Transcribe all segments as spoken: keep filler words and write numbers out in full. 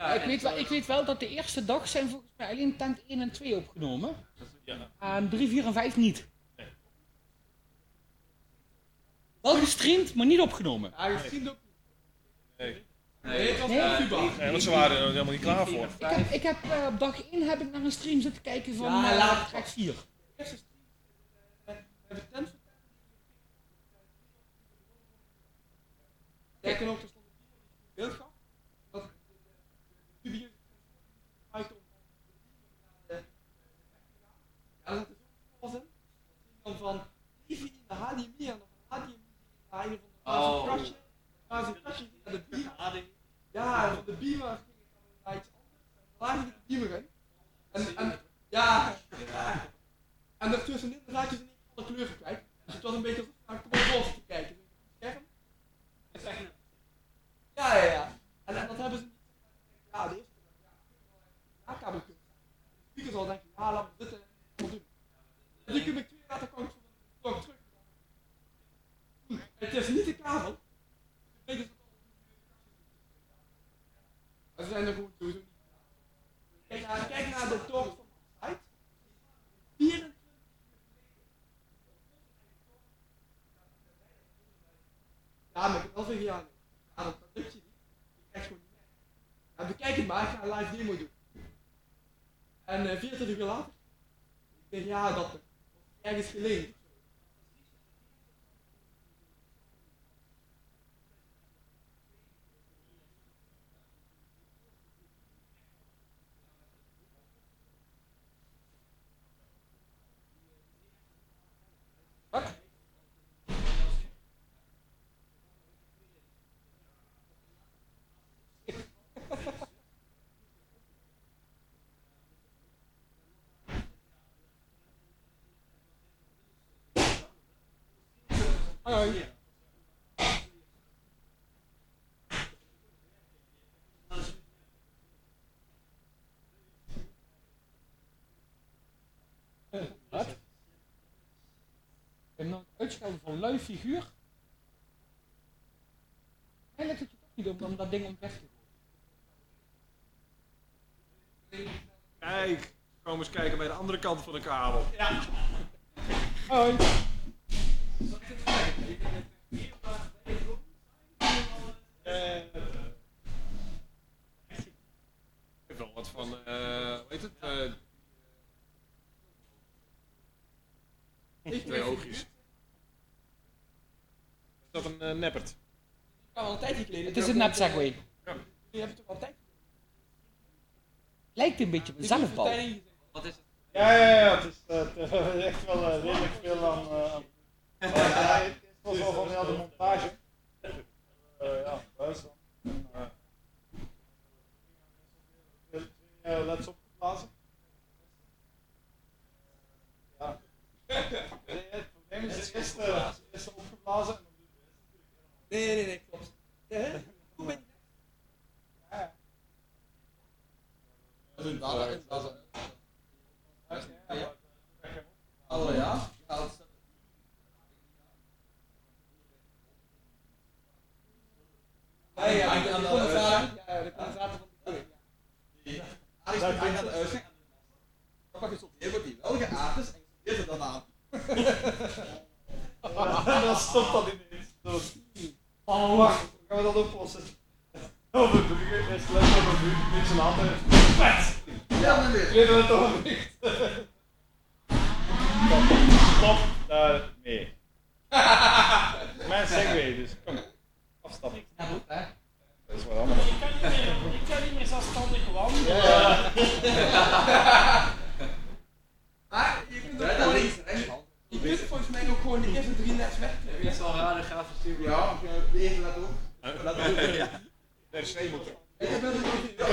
Ja, ik, weet wel, ik weet wel dat de eerste dag zijn volgens mij alleen tent één en twee opgenomen. Ja. En drie, vier en vijf niet. Nee. Wel gestreamd, maar niet opgenomen. Ja, gestreamd ook niet. Nee. Nee, het was Nee. wel Cuba. Nee, want ze waren er helemaal niet klaar voor. Ik heb, ik heb uh, op dag één heb ik naar een stream zitten kijken van Ja, uh, laat- track vier. De eerste stream. We hebben tent voor tent. Sterker nog, er stond een beeld gaf. Dat de publiek uit om ja, dat is ook was in. Dan van even in de H D M I en dan van H D M I naar een van de krasje. Maar een krasje naar de beamer. Ja, en van de beamer ging het naar iets anders. En daar ging de beamer in. En, en ja, en daartussenin raak je ze niet alle kleuren kwijt. Dus het was een beetje alsof naar Commodore te kijken. Scherm. Ja, ja, ja. En, en dat hebben ze niet. Ja, de eerste keer. Ja, kabel kunnen. De speakers al denken, ja, laat me dit en wat doen. En die kun ik twee laten komen voor de terug. Het is niet de kabel. Dus het ze zijn er gewoon sowieso niet. Kijk naar, kijk naar de talk van de site. vierentwintig Ja, maar ik heb wel veel gedaan. Ja, dat lukt je niet. Je krijgt gewoon niet meer. Ja, bekijk het maar, ik ga een live demo doen. En uh, vierentwintig uur later. Ik denk, ja, dat er ergens geleend. Wat? Hoi. Wat? Ik heb nog uitschelden voor een lui figuur. Hij lukt het je toch niet om, om dat ding om weg te gooien. Kijk, kom eens kijken bij de andere kant van de kabel. Ja. Hoi. Eh, ik heb wel wat van, uh, hoe heet het? Uh, twee oogjes. Is dat een uh, neppert? Ik kan al een tijdje geleden. Het is een nep Segway. Ja. Je hebt het toch al een tijdje. Lijkt een beetje op een zelfbal. Wat is het? Ja, ja, ja, het is, uh, het is echt wel uh, redelijk veel aan. Uh, aan uh, ja, het is wel van ja, de montage. Uh, ja, buis dan. En, uh, twee uh, L E D's opgeblazen. Ja. Nee, het probleem is de eerste, de eerste opgeblazen. Nee, nee, nee, klopt. Ja, hoe ben je? Ja, Dat is een data, dat is een... ja. Oh ja? Ja, dat is... Ja, ja, Aan- aan de de condensator. Ja, de condensator van de koeling. Die... Alex moet eigenlijk aan de uitgang. Dan pak je zo'n heel die wel geaard is en je zit er dan aan. Ja, dan stopt dat ineens. Zo. Oh, wacht, hoe gaan we dat oplossen? Oh, we beginnen eerst les op een uur, een beetje later. Pet! Ja, maar weer. Weten we het toch niet? Stop, stop daarmee. Mijn segway, dus kom. Afstappen. Ja, goed, hè? Dat is wel allemaal. Ik kan niet meer, ik kan niet meer zelfstandig wandelen. Ja. Maar je kunt ook Draai naar gewoon... links, rechts, hand. Je kunt volgens mij ook gewoon de eerste drie nets wegknippen. Dat is wel raar, de grafische stuur. Ja, de eerste let ook. Let ook. Nee, de snee moet. Ik heb wel een beetje...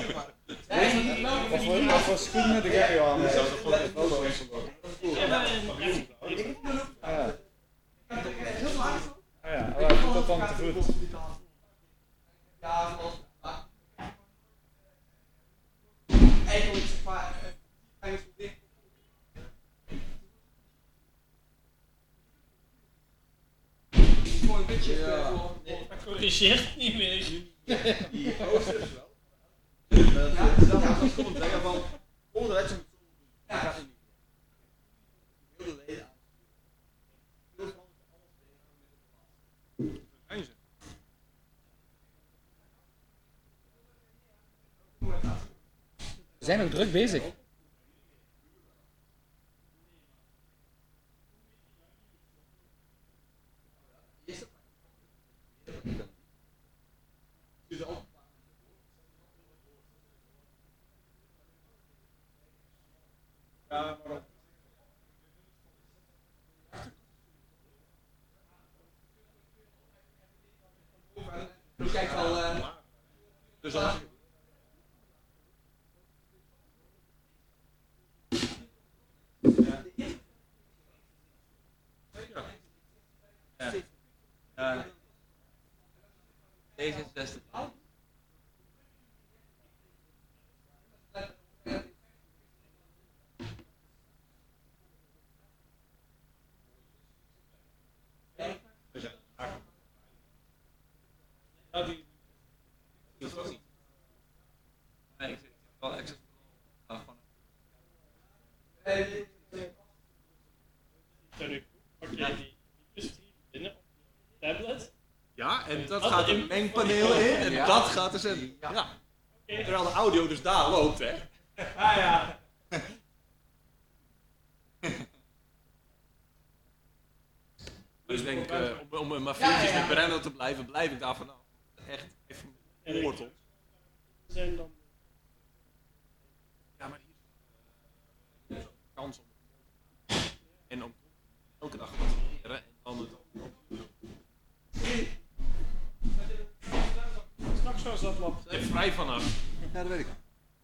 Of voor, of voor schoenen de Gary aan. Ja, dat is wel zo. Ik heb er een... Ja. Heel laag zo. Ah ja, maar doe dat dan te voet. Ja, zoals... Eigenlijk zeg maar... Eigenlijk zo dicht. Gewoon een beetje... Ja. voor- Dat corrigeert niet meer. Die oosters wel. was gewoon zeggen van, oh, dat je ja, gaat in die heel de leden aan. Zijn ze? We zijn ook druk bezig. Ja, maar op. Je kijkt wel, uh, Dus dan... ja. Ja. D zesenzestig. Ja, die. Dat is ook niet. Nee, ik zit wel extra. Ah, gewoon. Sorry, pak je die industrie binnen op je tablet? Ja, en dat Dat gaat in- een mengpaneel in en Ja. dat gaat er zitten. Ja. Ja. Terwijl de audio dus daar loopt, hè. Ah ja. Dus ik denk, uh, om, om in mijn vriendjes Ja, ja, ja. met Brenno te blijven, blijf ik daar vanaf. Echt, even wortel. Zijn dan Ja, maar hier is kans om. En om elke dag wat te leren en dan het straks was dat lab. er vrij vanaf. Ja, dat weet ik.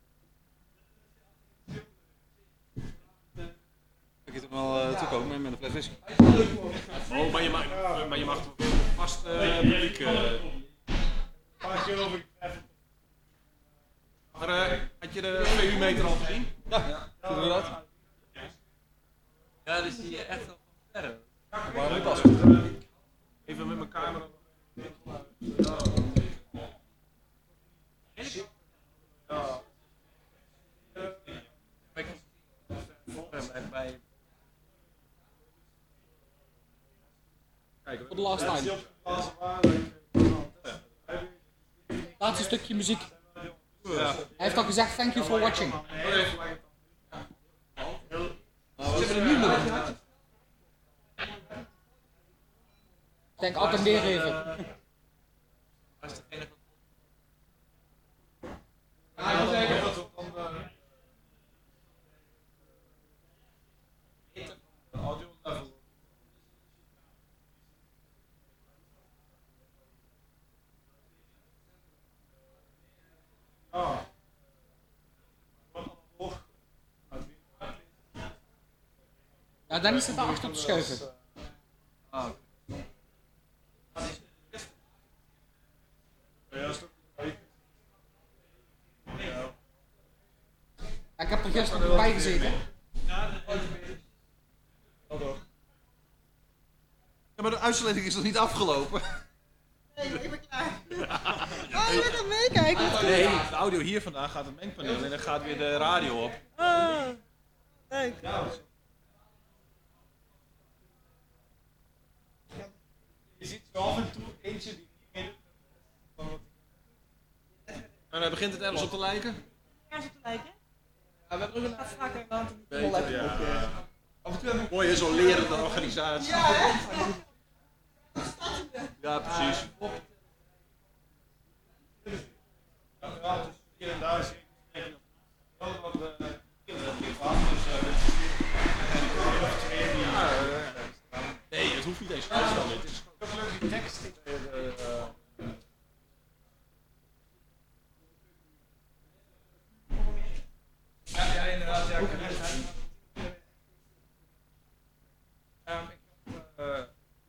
Ik heb hem al uh, toekomen met een fles whisky. Oh, maar je mag, maar je mag vast uh, publiek. Uh, Paar keer over even. maar uh, had je de V U-meter al gezien? Ja, ja. Doen we dat? Ja, die zie je echt wel van verre. Waarom moet dat? Even met mijn camera. Ja. Bij, bij... Kijk, Voor de last Dat is time. op de plaats waar. Laatste stukje muziek. ja. Hij heeft al gezegd thank you for watching. Oké. Ze hebben er nu nog. Ik denk attendeer even. Waar is degene van? Ja, ik wil zeggen dat we van de de audio level. Ah. Ja, Dennis zit daar achter te schuiven. Ah. Ja, is toch. Ja. Ja, ik heb er gisteren bij gezeten. Ja, maar de uitsluiting is nog niet afgelopen. Nee, ik ben klaar. Oh, je bent aan het meekijken. Wat Nee, de audio hier vandaan gaat het mengpaneel en dan gaat weer de radio op. Oh, leuk. Je ziet zo af en toe eentje die niet meer doet. En dan begint het ergens op te lijken. Ga ze te lijken? Ja, we hebben ook een Gaat strakker, want Beter, ja. af en toe hebben we Mooi, zo'n lerende organisatie. ja, hè? Ja, precies. Ja, dus hier en daar is één. Wel wat uh, kinderen die gaan, dus uh, dit is hier of twee die. Ja, eh, nee, het hoeft niet eens te staan. Het is Dat is leuk die tekst. Uh, uh, Ja, ja, inderdaad. Ja, ik heb het. Um, ik heb, uh,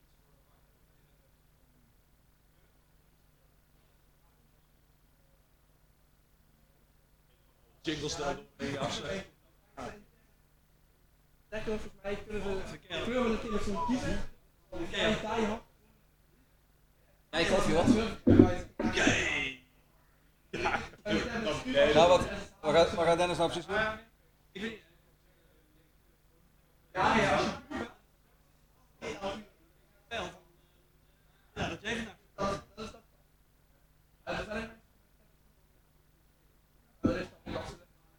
jingles daar doorheen jassen. Daar kunnen we volgens mij kunnen we, kunnen we een telefoon kiezen. Ja, taai had. Ja, ik hoop je wat. Ja. Nou, wat, Wat gaat, wat gaat Dennis nou precies doen? Ik weet niet. Ja, nee, als je... Nee, als je... Ja, dat jij vandaag... Dat, dat is dat. Ja, dat zijn mensen. Dat is dan lastig.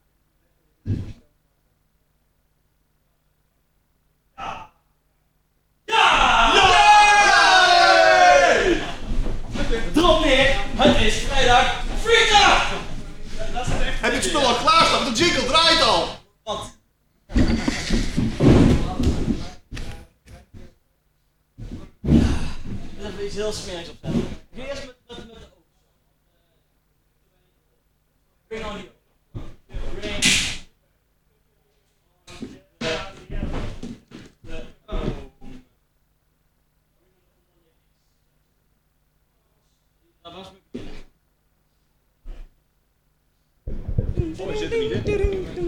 Drop neer, het is vrijdag Freakdag! Heb je het spul al klaarstaan? De jingle draait al! Wat? Even iets heel smerigs opzetten. Ik ga eerst met, met, met de ogen. Bring on you. Bring. Dat was mijn beginning. Oh, hij zit er niet in.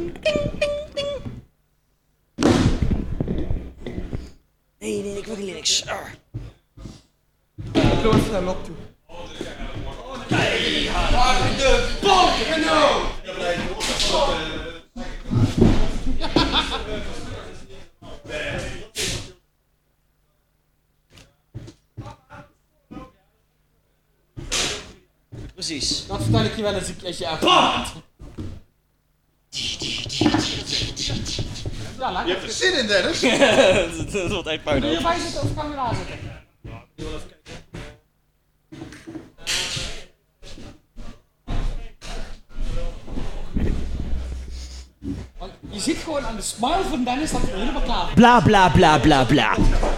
Nee, nee, ik wil geen lyrics. Ik geloof hem op toe. De Pokémon! Precies. Dat vertel ik je wel eens een keertje uit. BAM! Ja, laat Je hebt er zin in, Dennis. Dat wordt echt puin. Wil je erbij zitten of kan je daar zitten? Want je ziet gewoon aan de smile van Dennis dat hij helemaal klaar is. Bla bla bla bla bla.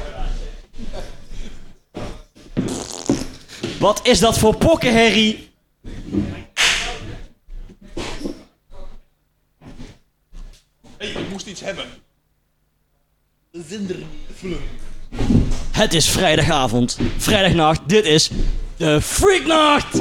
Wat is dat voor pokkenherrie? Hé, hey, ik moest iets hebben. De zinder voelen. Het is vrijdagavond, vrijdagnacht, dit is de Freaknacht!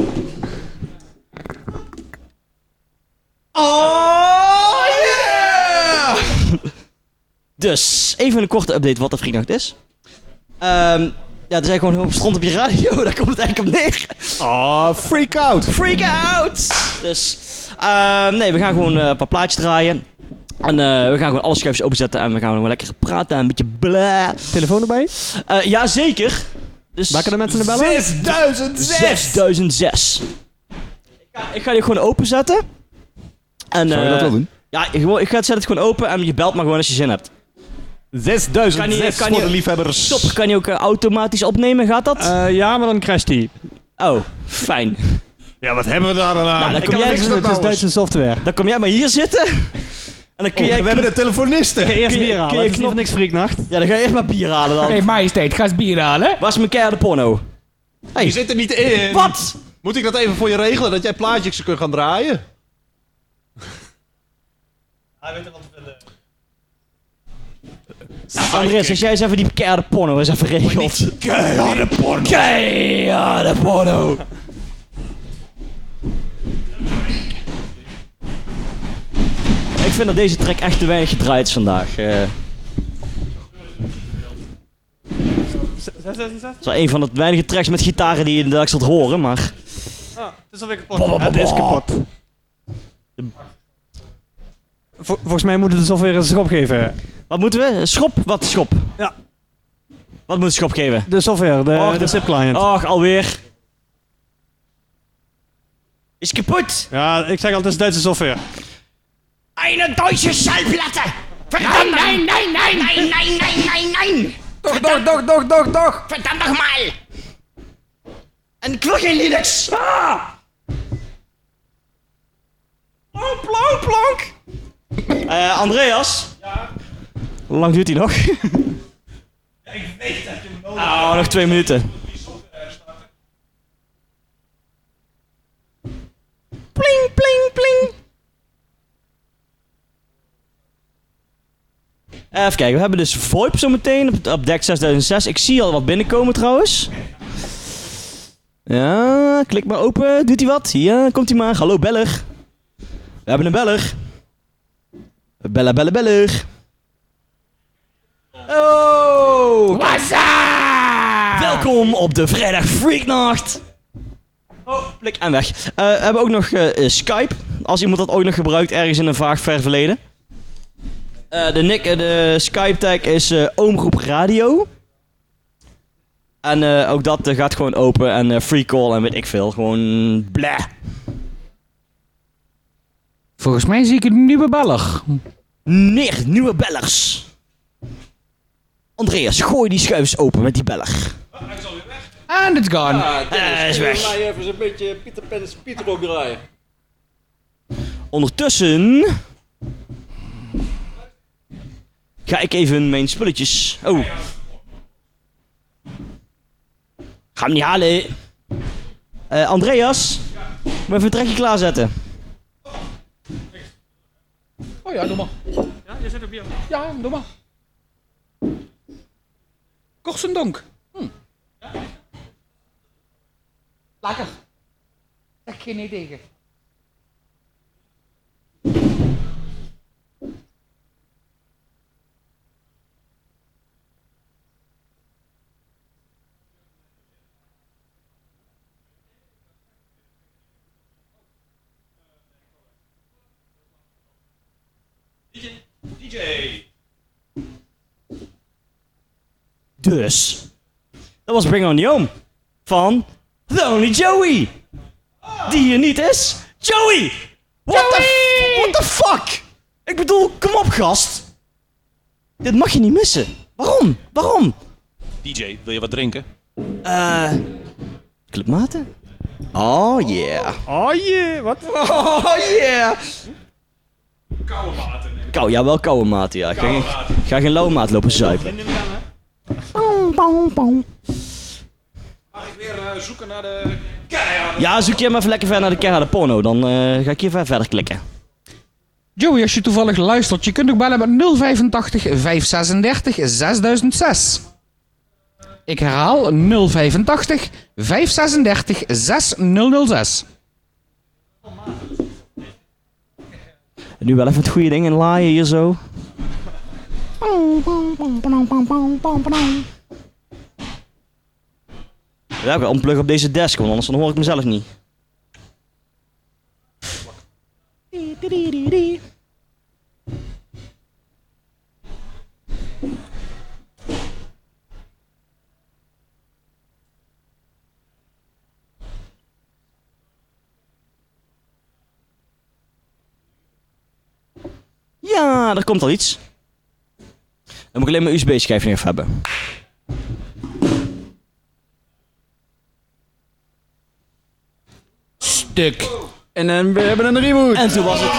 Oh yeah! Dus, even een korte update wat de Freaknacht is. Um, ja, er zijn gewoon stront op je radio, daar komt het eigenlijk op neer. Oh, freak out! Freak out! Dus, um, nee, we gaan gewoon uh, een paar plaatjes draaien. En uh, we gaan gewoon alle schuifjes openzetten en we gaan gewoon lekker praten en een beetje bla. Telefoon erbij? Uh, ja, zeker. Dus Waar kunnen mensen naar bellen? zesduizend zes! zesduizend zes! Ik ga, ik ga die gewoon openzetten. En, Zou je uh, dat wel doen? Ja, ik, ik ga het zet het gewoon open en je belt maar gewoon als je zin hebt. zesduizend Kan zes die- kan voor die- de liefhebbers. Stop, kan je ook uh, automatisch opnemen, gaat dat? Uh, ja, maar dan crasht hij. Oh, fijn. Ja, wat hebben we daar dan aan? Nou, dan Ik kom kan jij- niks met het is Duitse software. Dan kom jij maar hier zitten. En dan kun Oh, jij... we hebben de telefonisten. Eerst kun je- bier halen. kun je Het is nog knop- niks freaknacht. Ja, dan ga je echt maar bier halen dan. Hé, majesteit, ga eens bier halen. Waar is mijn keiharde porno? Je zit er niet in. Wat? Moet ik dat even voor je regelen, dat jij plaatjes kunt gaan draaien? Hij weet er wat te vinden. Andres, als jij eens even die keiharde porno eens even regelt. Keiharde porno. Keiharde porno. Ik vind dat deze track echt te weinig gedraaid is vandaag. Uh, zes zes zes? het is wel een van de weinige tracks met gitaren die je inderdaad zult horen, maar... Ah, het is alweer kapot. Het is kapot. Vol- volgens mij moeten we de software een schop geven. Wat moeten we? Schop? Wat schop? Ja. Wat moet schop geven? De software, de, Och, de zip client. Och, alweer. Is kapot. Ja, ik zeg altijd Duitse software. Eine deutsche Schallplatte! Verdammt! Nein, nein, nein, nein, nein, nein, nein, nein! Doch, doch, doch, doch, doch, doch. Verdammt nochmal! En ik wil geen Linux! Ah! Plonk, plonk, plonk! Eh, Andreas? Ja? Hoe lang duurt hij nog? Ja, ik weet dat je hem nodig hebt. Oh, nog twee minuten. Pling, pling, pling! Even kijken, we hebben dus VoIP zometeen op, op deck zesduizend zes. Ik zie al wat binnenkomen trouwens. Ja, klik maar open. Doet hij wat? Ja, komt hij maar. Hallo beller. We hebben een beller. Bellen, bellen, beller. Oh! Wassa! Welkom op de vrijdag Freaknacht. Oh, blik en weg. Uh, we hebben ook nog uh, Skype. Als iemand dat ooit nog gebruikt, ergens in een vaag ver verleden. Uh, de, nick, uh, de Skype tag is uh, Oomgroep Radio. En uh, ook dat uh, gaat gewoon open en uh, free call en weet ik veel. Gewoon bleh. Volgens mij zie ik een nieuwe beller. Nee, nieuwe bellers. Andreas, gooi die schuifs open met die beller. Hij is alweer weg. En it's gone. Ah, Hij is weg. Laat je even zo'n beetje Pieter Pens Pieter ook draaien. Ondertussen ga ik even mijn spulletjes... Oh. Ga hem niet halen. Uh, Andreas, moet even een trekje klaarzetten. Oh ja, doe maar. Ja, je zit op je. Ja, doe maar. Korsendonk. Hm. Lekker. Zeg geen nee tegen. D J. Dus, dat was Bring On The Home van The Only Joey. Die hier niet is. Joey! What the, what the fuck? Ik bedoel, kom op gast. Dit mag je niet missen. Waarom? Waarom? D J, wil je wat drinken? Eh... Uh, Clubmaten? Oh yeah. Oh yeah, wat? Oh yeah. Koude water. Kou, ja, wel koude maat, ja. Ik ga, geen, ga geen lauwe maat lopen zuipen. Mag ik weer uh, zoeken naar de keiharde? Ja, zoek je maar even lekker verder naar de keiharde porno. Dan uh, ga ik hier ver verder klikken. Joey, als je toevallig luistert, je kunt ook bellen met nul vijfentachtig vijf zesendertig zesduizend zes. Ik herhaal nul vijfentachtig vijf zesendertig zesduizend zes. Nu wel even het goede ding in laaien hier zo. Ja, ik wil unplug op deze desk, want anders dan hoor ik mezelf niet. Ja, er komt al iets. Dan moet ik alleen mijn U S B-schijf nog even hebben. Stuk. En uh, we hebben een reboot. En toen was het...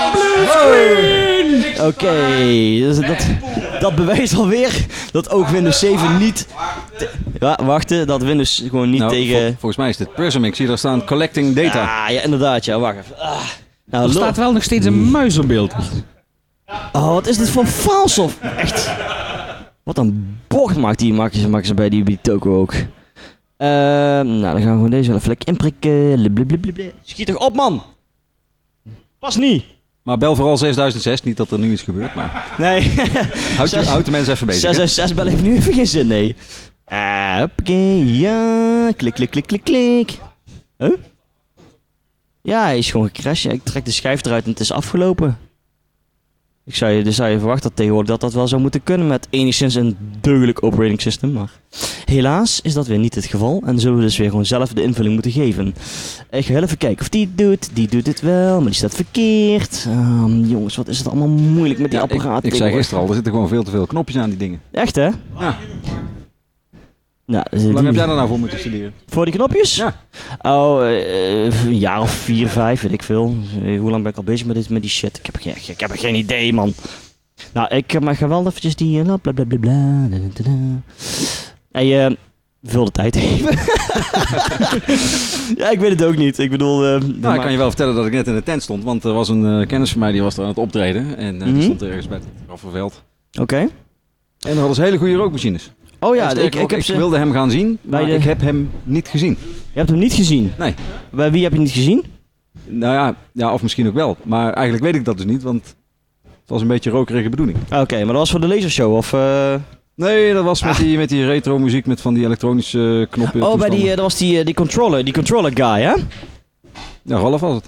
Oké, okay, dus dat, dat bewijst alweer dat ook Windows zeven niet... Te, ja, wachten, dat Windows gewoon niet nou, tegen... Vol, volgens mij is dit Prism. Ik zie daar staan collecting data. Ah, ja, inderdaad, ja, wacht even. Ah. Nou, Er staat wel nog steeds een muis op beeld. Oh, wat is dit voor faalsof? Echt. Wat een bocht maakt die, maken ze, maken ze bij die, die toko ook. Uh, nou, dan gaan we gewoon deze wel even lekker inprikken. Blablabla. Schiet toch op, man! Pas niet! Maar bel vooral zesduizend zes, niet dat er nu iets gebeurt, maar... Nee. Houd, je, houd de mensen even bezig. zes zes zes bel heeft nu even geen zin, nee. Uh, hoppakee, ja. Klik, klik, klik, klik, klik. Huh? Ja, hij is gewoon gecrashed. Ik trek de schijf eruit en het is afgelopen. Ik zou je, dus zou je verwachten dat tegenwoordig dat dat wel zou moeten kunnen met enigszins een deugdelijk operating system. Maar helaas is dat weer niet het geval. En zullen we dus weer gewoon zelf de invulling moeten geven. Ik ga heel even kijken of die het doet. Die doet het wel, maar die staat verkeerd. Um, jongens, wat is het allemaal moeilijk met die Ja, apparaten. ik, ik zei gisteren al, er zitten gewoon veel te veel knopjes aan die dingen. Echt, hè? Ja. Nou, Hoe lang die... heb jij daar nou voor moeten studeren? Voor die knopjes? Ja. Oh, uh, een jaar of vier, vijf, weet ik veel. Uh, hoe lang ben ik al bezig met, dit, met die shit? Ik heb, geen, ik heb geen idee, man. Nou, ik maar ga wel eventjes die... Uh, bla bla bla bla. Hey, uh, vul de tijd even. Ja, ik weet het ook niet. Ik bedoel... Uh, Nou, ik kan je wel vertellen dat ik net in de tent stond, want er was een uh, kennis van mij die was er aan het optreden. En uh, Mm-hmm. die stond ergens bij het Rafferveld. Oké. Okay. En er hadden ze hele goede rookmachines. Oh ja, ik, ik, ik, heb ik ze... wilde hem gaan zien, maar de... ik heb hem niet gezien. Je hebt hem niet gezien? Nee. Bij wie heb je niet gezien? Nou ja, ja, of misschien ook wel. Maar eigenlijk weet ik dat dus niet, want het was een beetje rokerige bedoeling. Oké, okay, maar dat was voor de lasershow of... Uh... Nee, dat was met, ah. die, met die retro muziek met van die elektronische knoppen. Oh, bij die, uh, dat was die, uh, die controller, die controller guy, hè? Ja, Ralf was het.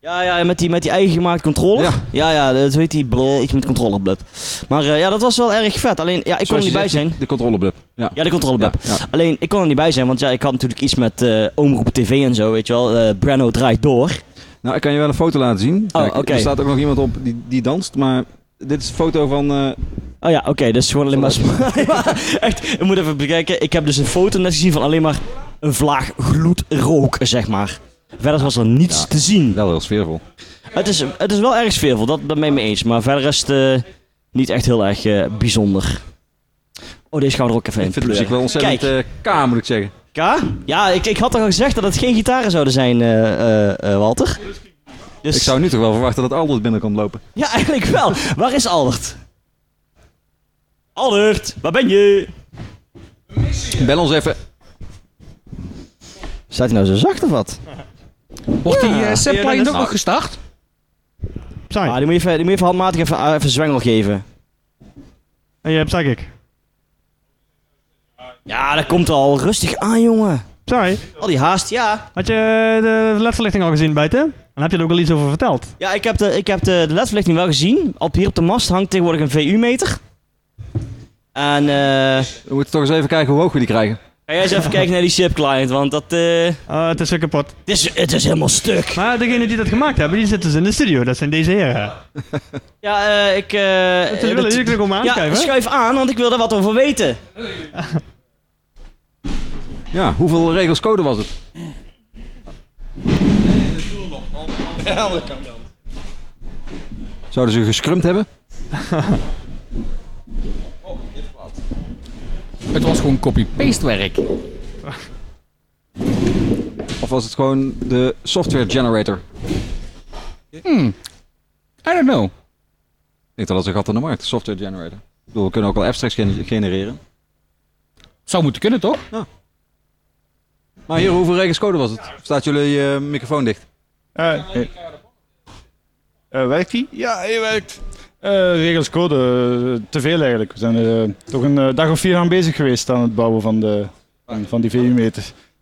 Ja, ja, met die, met die eigen gemaakte controller. Ja. ja, ja dat weet die bleh, iets met controllerblub. Maar uh, ja, dat was wel erg vet. Alleen, ja, ik kon er niet bij zijn. De controleblub. Ja, ja de controleblub. Ja, ja. Alleen, ik kon er niet bij zijn, want ja, ik had natuurlijk iets met uh, Omroep T V en zo, weet je wel. Uh, Brano draait door. Nou, ik kan je wel een foto laten zien. Oh, Kijk, okay. Er staat ook nog iemand op die, die danst, maar dit is een foto van... Uh... Oh ja, oké, okay, dus gewoon alleen maar... Echt, ik moet even bekijken. Ik heb dus een foto net gezien van alleen maar een vlaag gloedrook, zeg maar. Verder was er niets ja, te zien. Wel heel sfeervol. Het is, het is wel erg sfeervol, dat ben ik mee eens. Maar verder is het uh, niet echt heel erg uh, bijzonder. Oh, deze gaan we er ook even in. Ik vind de muziek wel ontzettend uh, K, moet ik zeggen. K? Ja, ik, ik had toch al gezegd dat het geen gitaren zouden zijn, uh, uh, uh, Walter. Dus... Ik zou nu toch wel verwachten dat Aldert binnen komt lopen. Ja, eigenlijk wel. Waar is Aldert? Aldert, waar ben je? Bel ons even. Staat hij nou zo zacht of wat? Wordt die Ja. uh, zipline Ja, ook dat is- nog gestart? Saai. Ah, die, moet je even, die moet je even handmatig even, uh, even zwengel geven. En je hebt zag ik. Ja, dat komt al rustig aan, jongen. Saai. Al die haast, ja. Had je de ledverlichting al gezien buiten? En heb je er ook al iets over verteld? Ja, ik heb de, ik heb de, de ledverlichting wel gezien. Op, hier op de mast hangt tegenwoordig een V U-meter. En eh... We moeten toch eens even kijken hoe hoog we die krijgen. ga jij eens even kijken naar die chipclient, want dat eh... Uh, het is weer kapot. Het is, het is helemaal stuk. Maar degenen die dat gemaakt hebben, die zitten dus in de studio. Dat zijn deze heren. Ja, eh, ik... eh Dat jullie willen, jullie kunnen gewoon ja, aanschuiven. schuif aan, want ik wil er wat over weten. Ja, hoeveel regels code was het? Zouden ze gescrumd hebben? Het was gewoon copy-paste werk. Of was het gewoon de software generator? Hmm. I don't know. Ik denk dat dat een gat in de markt, software generator. Ik bedoel, we kunnen ook wel abstracts gen- genereren. Zou moeten kunnen, toch? Maar hier, hoeveel regels code was het? Staat jullie uh, microfoon dicht? Uh, uh, uh, werkt die? Ja, hij werkt. Uh, regels code, uh, te veel eigenlijk. We zijn er uh, toch een uh, dag of vier aan bezig geweest aan het bouwen van, de, van, van die V U-meter.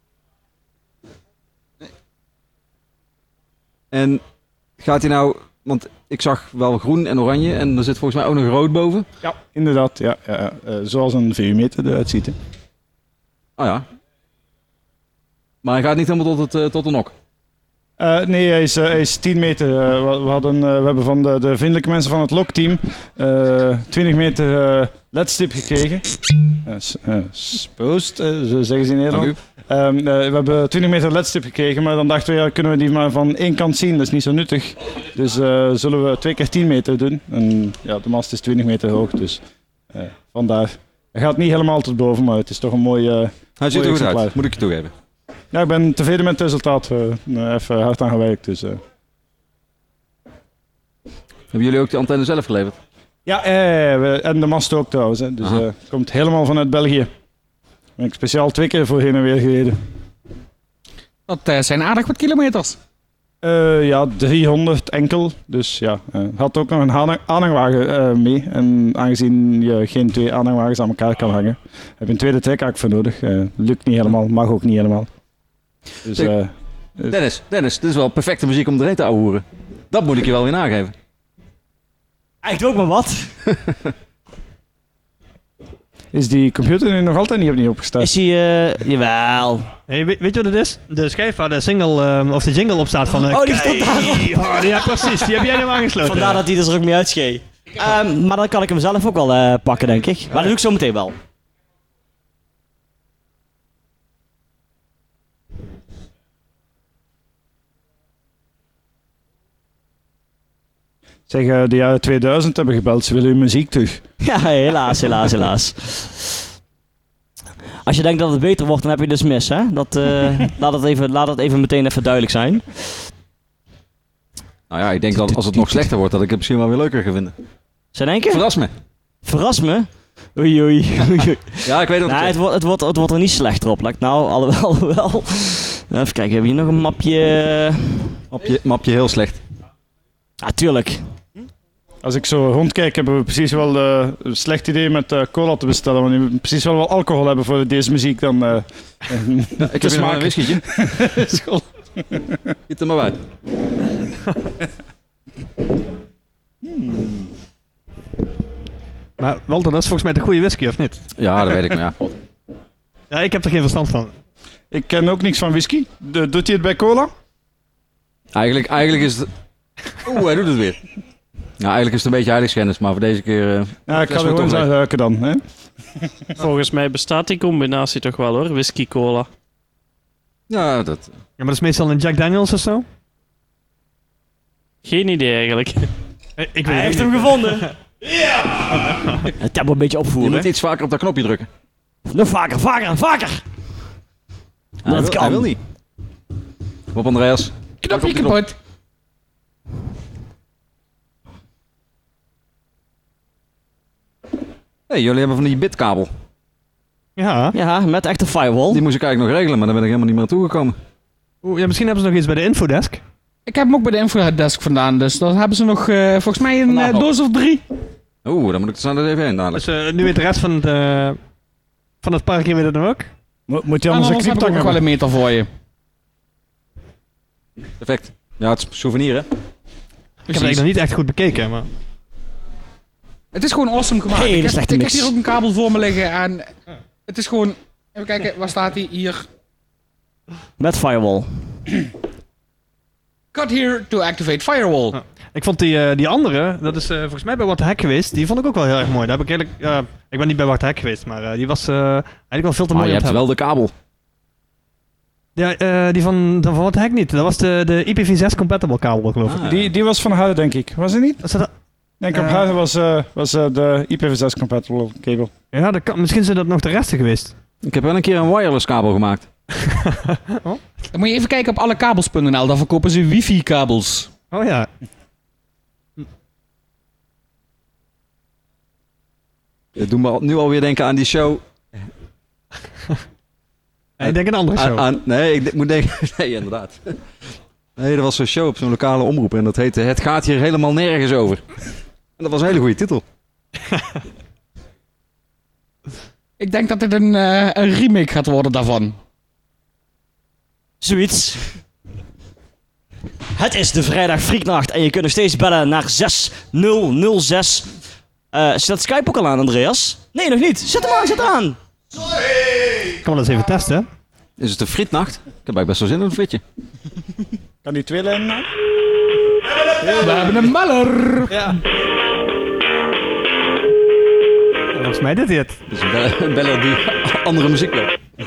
En gaat hij nou, want ik zag wel groen en oranje en er zit volgens mij ook nog rood boven. Ja, inderdaad. Ja, ja, uh, zoals een V U-meter eruit ziet. Hè. Oh ja. Maar hij gaat niet helemaal tot, het, uh, tot de nok. Uh, nee, hij is, uh, hij is tien meter. Uh, we, we, hadden, uh, we hebben van de, de vriendelijke mensen van het lokteam uh, twintig meter uh, ledstip gekregen. Uh, s- uh, Spoost, uh, zo zeggen ze in Nederland. Dank Um, uh, we hebben twintig meter ledstip gekregen, maar dan dachten we, ja, kunnen we die maar van één kant zien, dat is niet zo nuttig. Dus uh, zullen we twee keer tien meter doen. En ja, de mast is twintig meter hoog, dus uh, vandaar. Hij gaat niet helemaal tot boven, maar het is toch een mooi uh, Hij ziet er mooi goed exemplaar. uit, moet ik je toegeven. Ja, ik ben tevreden met het resultaat. Uh, even hard aan gewerkt, dus... Uh. Hebben jullie ook de antenne zelf geleverd? Ja, eh, we- en de mast ook trouwens. Hè. Dus Aha. uh, komt helemaal vanuit België. Ben ik speciaal twee keer voor heen en weer gereden. Dat uh, zijn aardig wat kilometers. Uh, ja, driehonderd enkel. Dus ja, uh, had ook nog een aanhang- aanhangwagen uh, mee. En aangezien je geen twee aanhangwagens aan elkaar kan hangen, heb je een tweede trekhaak voor nodig. Uh, lukt niet helemaal, mag ook niet helemaal. Dus, uh, uh, Dennis, Dennis, dit is wel perfecte muziek om erin te ouwehoeren. Dat moet ik je wel weer nageven. Eigenlijk ook maar wat. is die computer nu nog altijd niet opnieuw opgestart? Is hij, uh, jawel. Hey, weet, weet je wat het is? De schijf waar de single, ehm, of de jingle op staat van... Uh, Oh, die staat daarop. Oh, ja, precies. Die heb jij nu aangesloten. Vandaar dat hij er ook mee uitschee. Um, maar dan kan ik hem zelf ook wel uh, pakken, denk ik. Maar dat doe ik zo meteen wel. Zeg, uh, de jaren tweeduizend hebben gebeld, ze willen uw muziek terug. Ja, helaas, helaas, helaas. Als je denkt dat het beter wordt, dan heb je dus mis, hè? Dat, uh, laat, het even, laat het even meteen even duidelijk zijn. Nou ja, ik denk dat als het nog slechter wordt, dat ik het misschien wel weer leuker ga vinden. Zou je denken? Verras me. Verras me? Oei, oei, oei, oei. Ja, ik weet het Nee, niet. het, wordt, het, wordt, het wordt er niet slechter op. Lijkt nou, alhoewel, alhoewel. Even kijken, hebben we hier nog een mapje? Mapje, mapje heel slecht. Ja, tuurlijk. Als ik zo rondkijk, hebben we precies wel uh, een slecht idee met uh, cola te bestellen. Want we moeten precies wel wat alcohol hebben voor deze muziek dan. Uh, Ja, ik heb hier nog maar een whiskietje. School. Giet er maar uit. Maar Walter, dat is volgens mij de goede whisky, of niet? Ja, dat weet ik, maar ja. Ja, ik heb er geen verstand van. Ik ken ook niks van whisky. De, doet hij het bij cola? Eigenlijk, eigenlijk is het... Oeh, hij doet het weer. Ja, eigenlijk is het een beetje heiligschennis, maar voor deze keer... Uh, Ja, ik ga fles er wordt gewoon toch zo leeg. ruiken dan. Hè? Volgens mij bestaat die combinatie toch wel hoor, whisky-cola. Ja, dat... Ja, maar dat is meestal een Jack Daniels of zo? Geen idee eigenlijk. Eh, Ik Hij weet heeft het hem niet. gevonden. Ja! Het tempo een beetje Je opvoeren. moet iets vaker op dat knopje drukken. Nog vaker, vaker, vaker. Hij Dat wil, kan. hij wil niet. Op Andreas. Knopje Druk op die knop. kapot. Hey, jullie hebben van die bitkabel. Ja. Ja, met echte firewall. Die moest ik eigenlijk nog regelen, maar daar ben ik helemaal niet meer naartoe gekomen. Oeh, ja, misschien hebben ze nog iets bij de infodesk. Ik heb hem ook bij de infodesk vandaan, dus dan hebben ze nog eh, volgens mij een eh, doos of drie. Oeh, dan moet ik er snel even heen dadelijk. Dus uh, nu weet de rest van het, uh, van het parkje weet het dan ook. Mo moet je En anders een anders heb ik ook kniptang nog wel hebben? een meter voor je. Perfect. Ja, het is souvenir, hè? Ik heb het eigenlijk nog niet echt goed bekeken, maar... Het is gewoon awesome gemaakt. Hele ik, heb, slechte ik heb mix. hier ook een kabel voor me liggen en het is gewoon... Even kijken, waar staat hij? Hier. Met firewall. Cut here to activate firewall. Ja. Ik vond die, uh, die andere, dat is uh, volgens mij bij What the Heck geweest, die vond ik ook wel heel erg mooi. Daar heb ik eigenlijk, uh, ik ben niet bij What the Heck geweest, maar uh, die was uh, eigenlijk wel veel te Maar mooi je om te hebt wel de kabel. hebben. Ja, uh, die van, van What the Heck niet. Dat was de, de I P v zes compatible kabel, geloof ik. Ah. Die, die was van haar, denk ik. Was het niet? Was dat, Ik denk op Eh. haar was, uh, was uh, de I P v zes compatible kabel. ja, dat kan, misschien zijn dat nog de resten geweest. Ik heb wel een keer een wireless kabel gemaakt. Dan moet je even kijken op allekabels punt n l, daar verkopen ze wifi-kabels. Oh ja. Het doet me nu alweer denken aan die show. Ja, ik denk een andere show. Aan, aan- nee, ik d- moet denken... Nee, inderdaad. Nee, er was zo'n show op zo'n lokale omroep en dat heette Het gaat hier helemaal nergens over. En dat was een hele goede titel. Ik denk dat dit een, eh, een remake gaat worden daarvan. Zoiets. Het is de vrijdag Frieknacht en je kunt nog steeds bellen naar zes nul nul zes. Uh, staat Skype ook al aan, Andreas? Nee, nog niet. Zet hem aan, zet hem aan. Ik kan wel eens even testen, hè? Is het een frietnacht? Ik heb eigenlijk best wel zin in een frietje. Kan die twee lijnen aan? We hebben een meller. Ja. Volgens mij dit het. Dus een bel- een beller die andere muziek wil.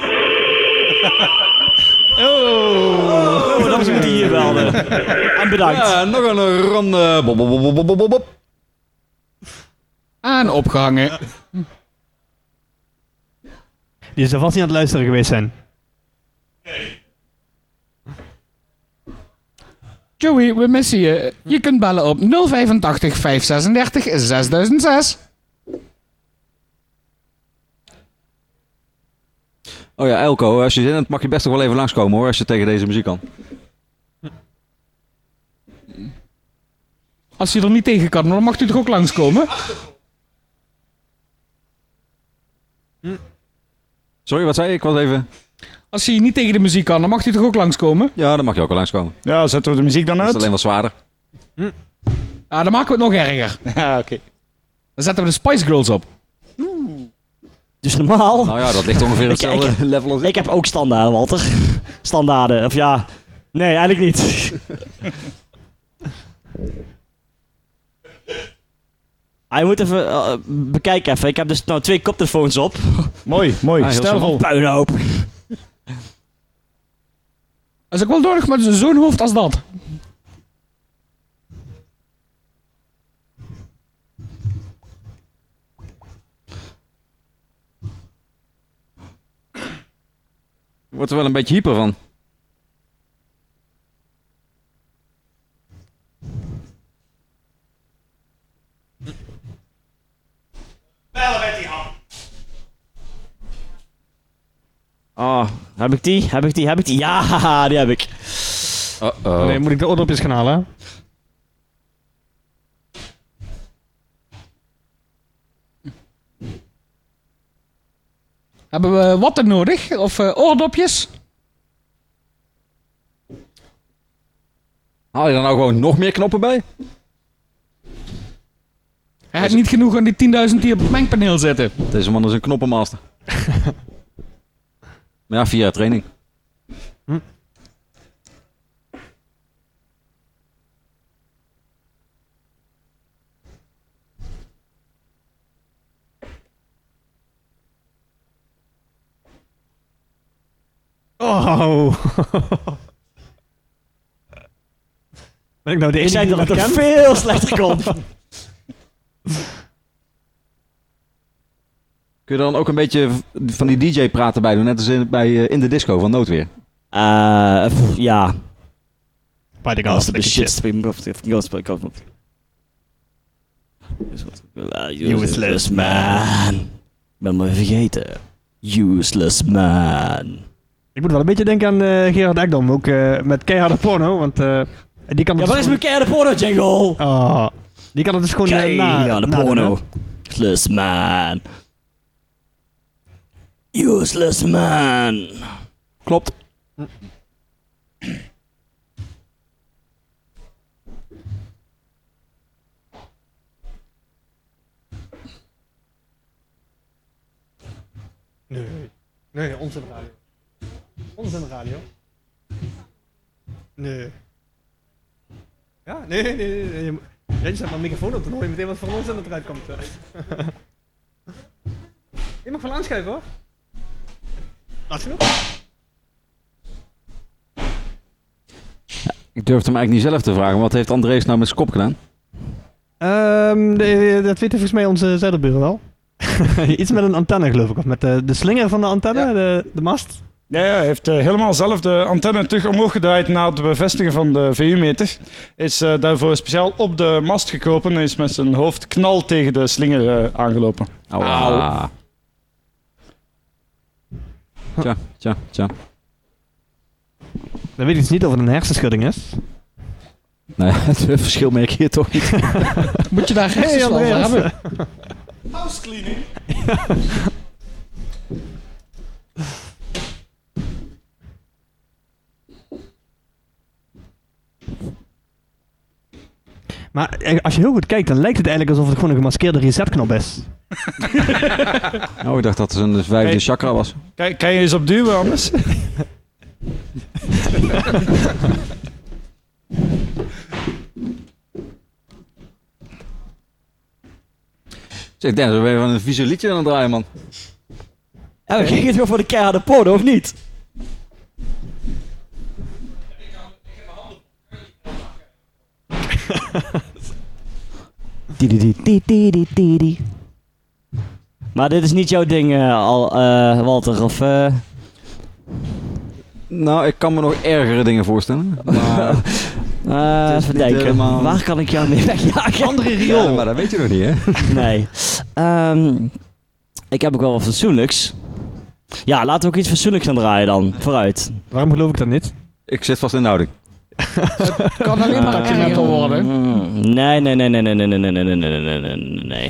Oh, dat was die hier belden. En bedankt. Ja, nog een ronde. Bob, bob, bob, bob, bob, bob, bob. En opgehangen. Die zal vast niet aan het luisteren geweest zijn. Joey, we missen je. Je kunt bellen op nul vijfentachtig vijf zesendertig zesduizend zes. Oh ja, Elko, als je zin hebt mag je best nog wel even langskomen hoor, als je tegen deze muziek kan. Als je er niet tegen kan, dan mag u toch ook langskomen? Sorry, wat zei je? Ik was even... Als je niet tegen de muziek kan, dan mag u toch ook langskomen? Ja, dan mag je ook wel langskomen. Ja, zetten we de muziek dan Dat is uit? alleen wat zwaarder. Ja, dan maken we het nog erger. Ja, oké. Dan zetten we de Spice Girls op. Dus normaal. Nou ja, dat ligt ongeveer Ik- hetzelfde ik- level als Ik heb ook standaarden, Walter. Standaarden, of ja. Nee, eigenlijk niet. Ah, je moet even uh, bekijken even. Ik heb dus nou twee koptelefoons op. Mooi, mooi. Ah, heel Stijlvol. Puinhoop. Dat is ook wel nodig met zo'n hoofd als dat. Wordt er wel een beetje hyper van. Oh, heb ik die? Heb ik die? Heb ik die? Ja, die heb ik. Uh-oh. Nee, moet ik de oordopjes gaan halen? Hè? Hebben we watten nodig? Of uh, oordopjes? Haal je dan nou gewoon nog meer knoppen bij? Hij heeft niet genoeg aan die tienduizend die op het mengpaneel zitten. Deze man is een knoppenmaster. Maar ja, via training. Hm. Oh. Ben ik nou de Ik enige zei die dat dat het kent? veel slechter kon. Kun je dan ook een beetje van die D J-praten bij doen? Net als in, bij uh, In de Disco van Noodweer. Uh, pff, ja. Bij de Als gas, de shit spring of Useless man. Ik ben me vergeten. Useless man. Ik moet wel een beetje denken aan uh, Gerard Ekdom, ook uh, met keiharde porno, want uh, die kan Ja, het waar is mijn keiharde porno jingle? Oh, die kan het dus gewoon uh, na, Keiharde nadoen, porno. hè? Useless man. Useless man. Klopt. Nee, nee, onzin radio. Onzin radio. Nee. Ja, nee, nee, nee. nee. Je, ja, je zet maar een microfoon op, dan hoor je meteen wat voor onzin eruit komt. Je mag wel aanschuiven hoor. Laat genoeg. Ik durf hem eigenlijk niet zelf te vragen. Wat heeft Andrees nou met zijn kop gedaan? Um, de, dat weet volgens mij onze zuiderburen wel. Iets met een antenne geloof ik, of met de, de slinger van de antenne, Ja. de, de mast. Ja, ja, hij heeft uh, helemaal zelf de antenne terug omhoog gedraaid na het bevestigen van de V U-meter. Is uh, daarvoor speciaal op de mast gekropen en is met zijn hoofd knal tegen de slinger uh, aangelopen. Au. Au. Tja, tja, tja. Dan weet ik dus niet of het een hersenschudding is. Nee, het verschil merk je hier toch niet. Moet je daar Hey, hersens van Andreas. hebben? House cleaning. Maar eh, als je heel goed kijkt, dan lijkt het eigenlijk alsof het gewoon een gemaskeerde resetknop is. Oh, ik dacht dat het een vijfde Hey. chakra was. Kijk, kan je eens op duwen anders? Zeg, Dennis, we zijn van een vieze liedje aan het draaien, man. Ja, ging het weer voor de keiharde porno of niet? Di-di-di-di-di-di-di. Maar dit is niet jouw ding, uh, al, uh, Walter, of... Uh... Nou, ik kan me nog ergere dingen voorstellen. Maar... Uh, Het is even niet denken. helemaal- Waar kan ik jou mee wegjagen? Andere Ja, riool. maar dat weet je nog niet, hè? Nee. Um, ik heb ook wel wat fatsoenlijks. Ja, laten we ook iets fatsoenlijks gaan draaien dan. Vooruit. Waarom geloof ik dat niet? Ik zit vast in de houding. Kan alleen maar Uh, erger worden. mm, Nee, nee, nee, nee, nee, nee, nee, nee, nee, nee, nee, nee, nee, nee.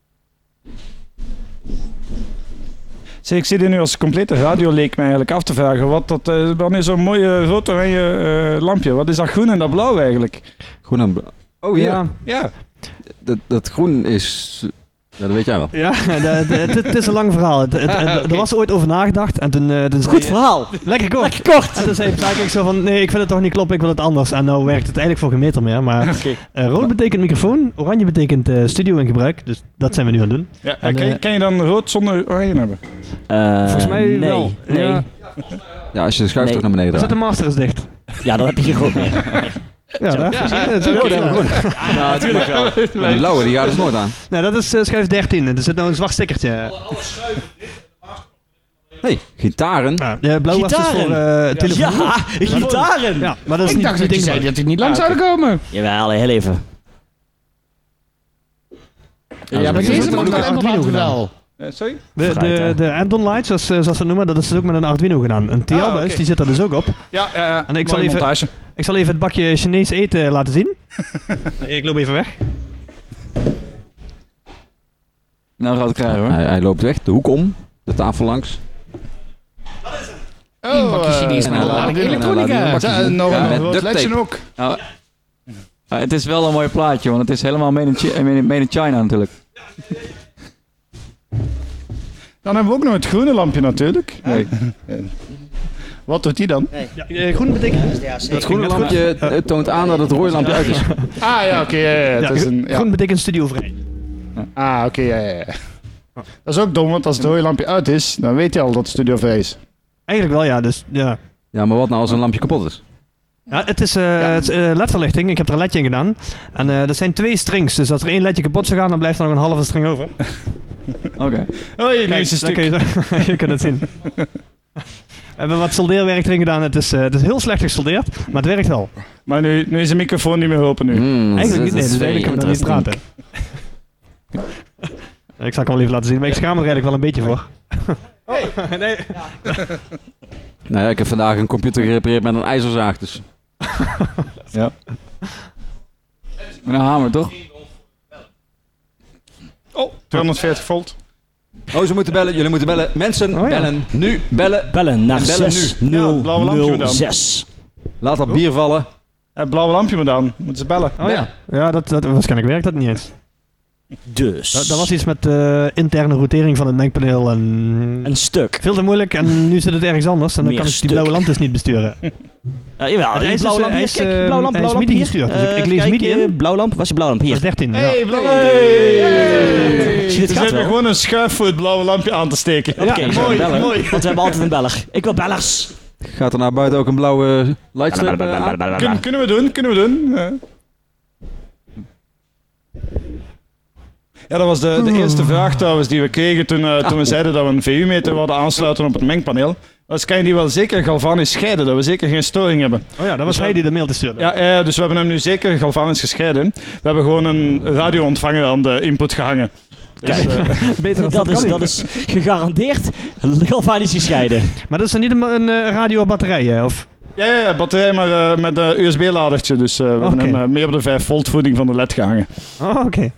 Zeg, ik zit hier nu als complete radioleek me eigenlijk af te vragen. Wat dat, uh, wanneer zo'n mooie rood oranje uh, lampje, wat is dat groen en dat blauw eigenlijk? Groen en blauw. Oh ja. Ja, Ja, Dat, dat groen is... Ja, dat weet jij wel. ja de- de- het, het is een lang verhaal. Het, het, het- Er was ooit over nagedacht en toen... Uh, toen zei Goed verhaal. Lekker kort. Lekker kort. En toen zei ik zo van, nee, ik vind het toch niet kloppen, ik wil het anders. En nou werkt het eigenlijk voor geen meter meer. Maar oké. uh, rood betekent microfoon, oranje betekent uh, studio in gebruik. Dus dat zijn we nu aan het doen. Ja, En, kan, je, eh, kan je dan rood zonder oranje hebben? Uh, Volgens mij nee. wel. Nee. Ja. Ja, als je de schuif Nee. terug naar beneden Er zit draait. een master is dicht. Ja, dan heb je geen rood meer. Ja, daar. Ja, Ja, dat is ook goed. Ja, natuurlijk wel. Die blauwe, die gaat dus nooit aan. Nee, dat is uh, schuif dertien. Er zit nou een zwart stickertje. Hey, gitaren. Ja, ja, blauw was dus voor Gitaren. uh, telefoon. Ja, gitaren. Ja, maar dat is Ik niet dacht die dat je ding zei waar- dat die niet lang Ja, zouden komen. Jawel, heel even. Ja, maar dat is deze ook mag met dan een Arduino inderdaad gedaan. wel. Uh, sorry? De, Fruit, de, hè. de Andon Lights, zoals, zoals ze het noemen, dat is dus ook met een Arduino gedaan. Een T L-bus, Ah, oké. die zit er dus ook op. Ja, uh, En ik zal even- montage. Ik zal even het bakje Chinees eten laten zien. Ik loop even weg. Nou gaat het krijgen hoor. Hij, hij loopt weg, de hoek om, de tafel langs. Een bakje Chinees en met hij een laat- lading en hij laat die elektronica. bakjes Ja, zien. nog Ja, een met rood duct ledje tape. ook. Uh, het is wel een mooi plaatje, want het is helemaal made in, Chi- made in China natuurlijk. Dan hebben we ook nog het groene lampje natuurlijk. Nee. Wat doet die dan? Ja, uh, groen betekent... Het groene lampje uh, toont aan dat het rode lampje uit is. Ah ja, oké. Okay, ja, ja, ja, het is een, ja. Groen betekent studiovrij. Ah, oké, okay, ja, ja, ja. Dat is ook dom, want als het rode lampje uit is, dan weet je al dat de studio vrij is. Eigenlijk wel, ja. Dus, ja. Ja, maar wat nou als een lampje kapot is? Ja, het is, uh, ja. het is uh, ledverlichting. Ik heb er een ledje in gedaan. En uh, er zijn twee strings. Dus als er één ledje kapot zou gaan, dan blijft er nog een halve string over. Oké. Okay. Oh, je neemt een stuk. Kun je, je kunt het zien. We hebben wat soldeerwerk erin gedaan. Het is, uh, het is heel slecht gesoldeerd, maar het werkt wel. Maar nu, nu is de microfoon niet meer open nu. Mm, eigenlijk niet, nee, dus eigenlijk kunnen we er niet praten. Ik zal het wel even laten zien, maar ik schaam me er eigenlijk wel een beetje voor. Hey. Nee. Nou ja, ik heb vandaag een computer gerepareerd met een ijzerzaag, dus... ja. Met een hamer, toch? Oh, tweehonderdveertig volt. Oh, ze moeten bellen. Jullie moeten bellen. Mensen, oh, ja. bellen. Nu, bellen. Bellen naar bellen zes nul nul zes. Laat dat bier vallen. Het blauwe lampje maar dan. Moeten ze bellen. Oh ja, ja dat, dat, waarschijnlijk werkt dat niet eens. Dus. Dat, dat was iets met uh, interne rotering van het mengpaneel en... Een stuk. Veel te moeilijk en nu zit het ergens anders en dan Meer kan ik stuk. die blauwe lamp dus niet besturen. Uh, jawel, hij is, blauwe lamp. Hij is, Kijk, uh, blauwe lamp, hij is blauwe MIDI lamp gestuurd, dus ik, ik uh, lees kijk, MIDI in. blauwe lamp, was je blauwe lamp? Hier. Dat is dertien. Hey, ja. blauwe lamp. Hey, hey. Hey. Ze zitten gewoon een schuif voor het blauwe lampje aan te steken. Oké, okay, ja, mooi, bellen, mooi. Want we hebben altijd een beller. Ik wil bellers. Gaat er naar buiten ook een blauwe lightstrip aan? Kun, kunnen we doen, kunnen we doen. Ja. Ja, dat was de, de eerste vraag trouwens die we kregen toen, uh, toen we zeiden dat we een V U-meter wilden aansluiten op het mengpaneel. Dus kan je die wel zeker galvanisch scheiden, dat we zeker geen storing hebben. Oh ja, dat was dus hij die de mail te sturen. Ja, uh, dus we hebben hem nu zeker galvanisch gescheiden. We hebben gewoon een radio-ontvanger aan de input gehangen. Dus, uh, Beter dan dat, dat, is, dat is gegarandeerd galvanisch gescheiden. Maar dat is dan niet een, een uh, radio-batterij, of... Ja, ja, ja, batterij, maar uh, met een U S B-ladertje. Dus uh, we okay. hebben hem uh, meer op de vijf volt voeding van de L E D gehangen. Oh, oké. Okay.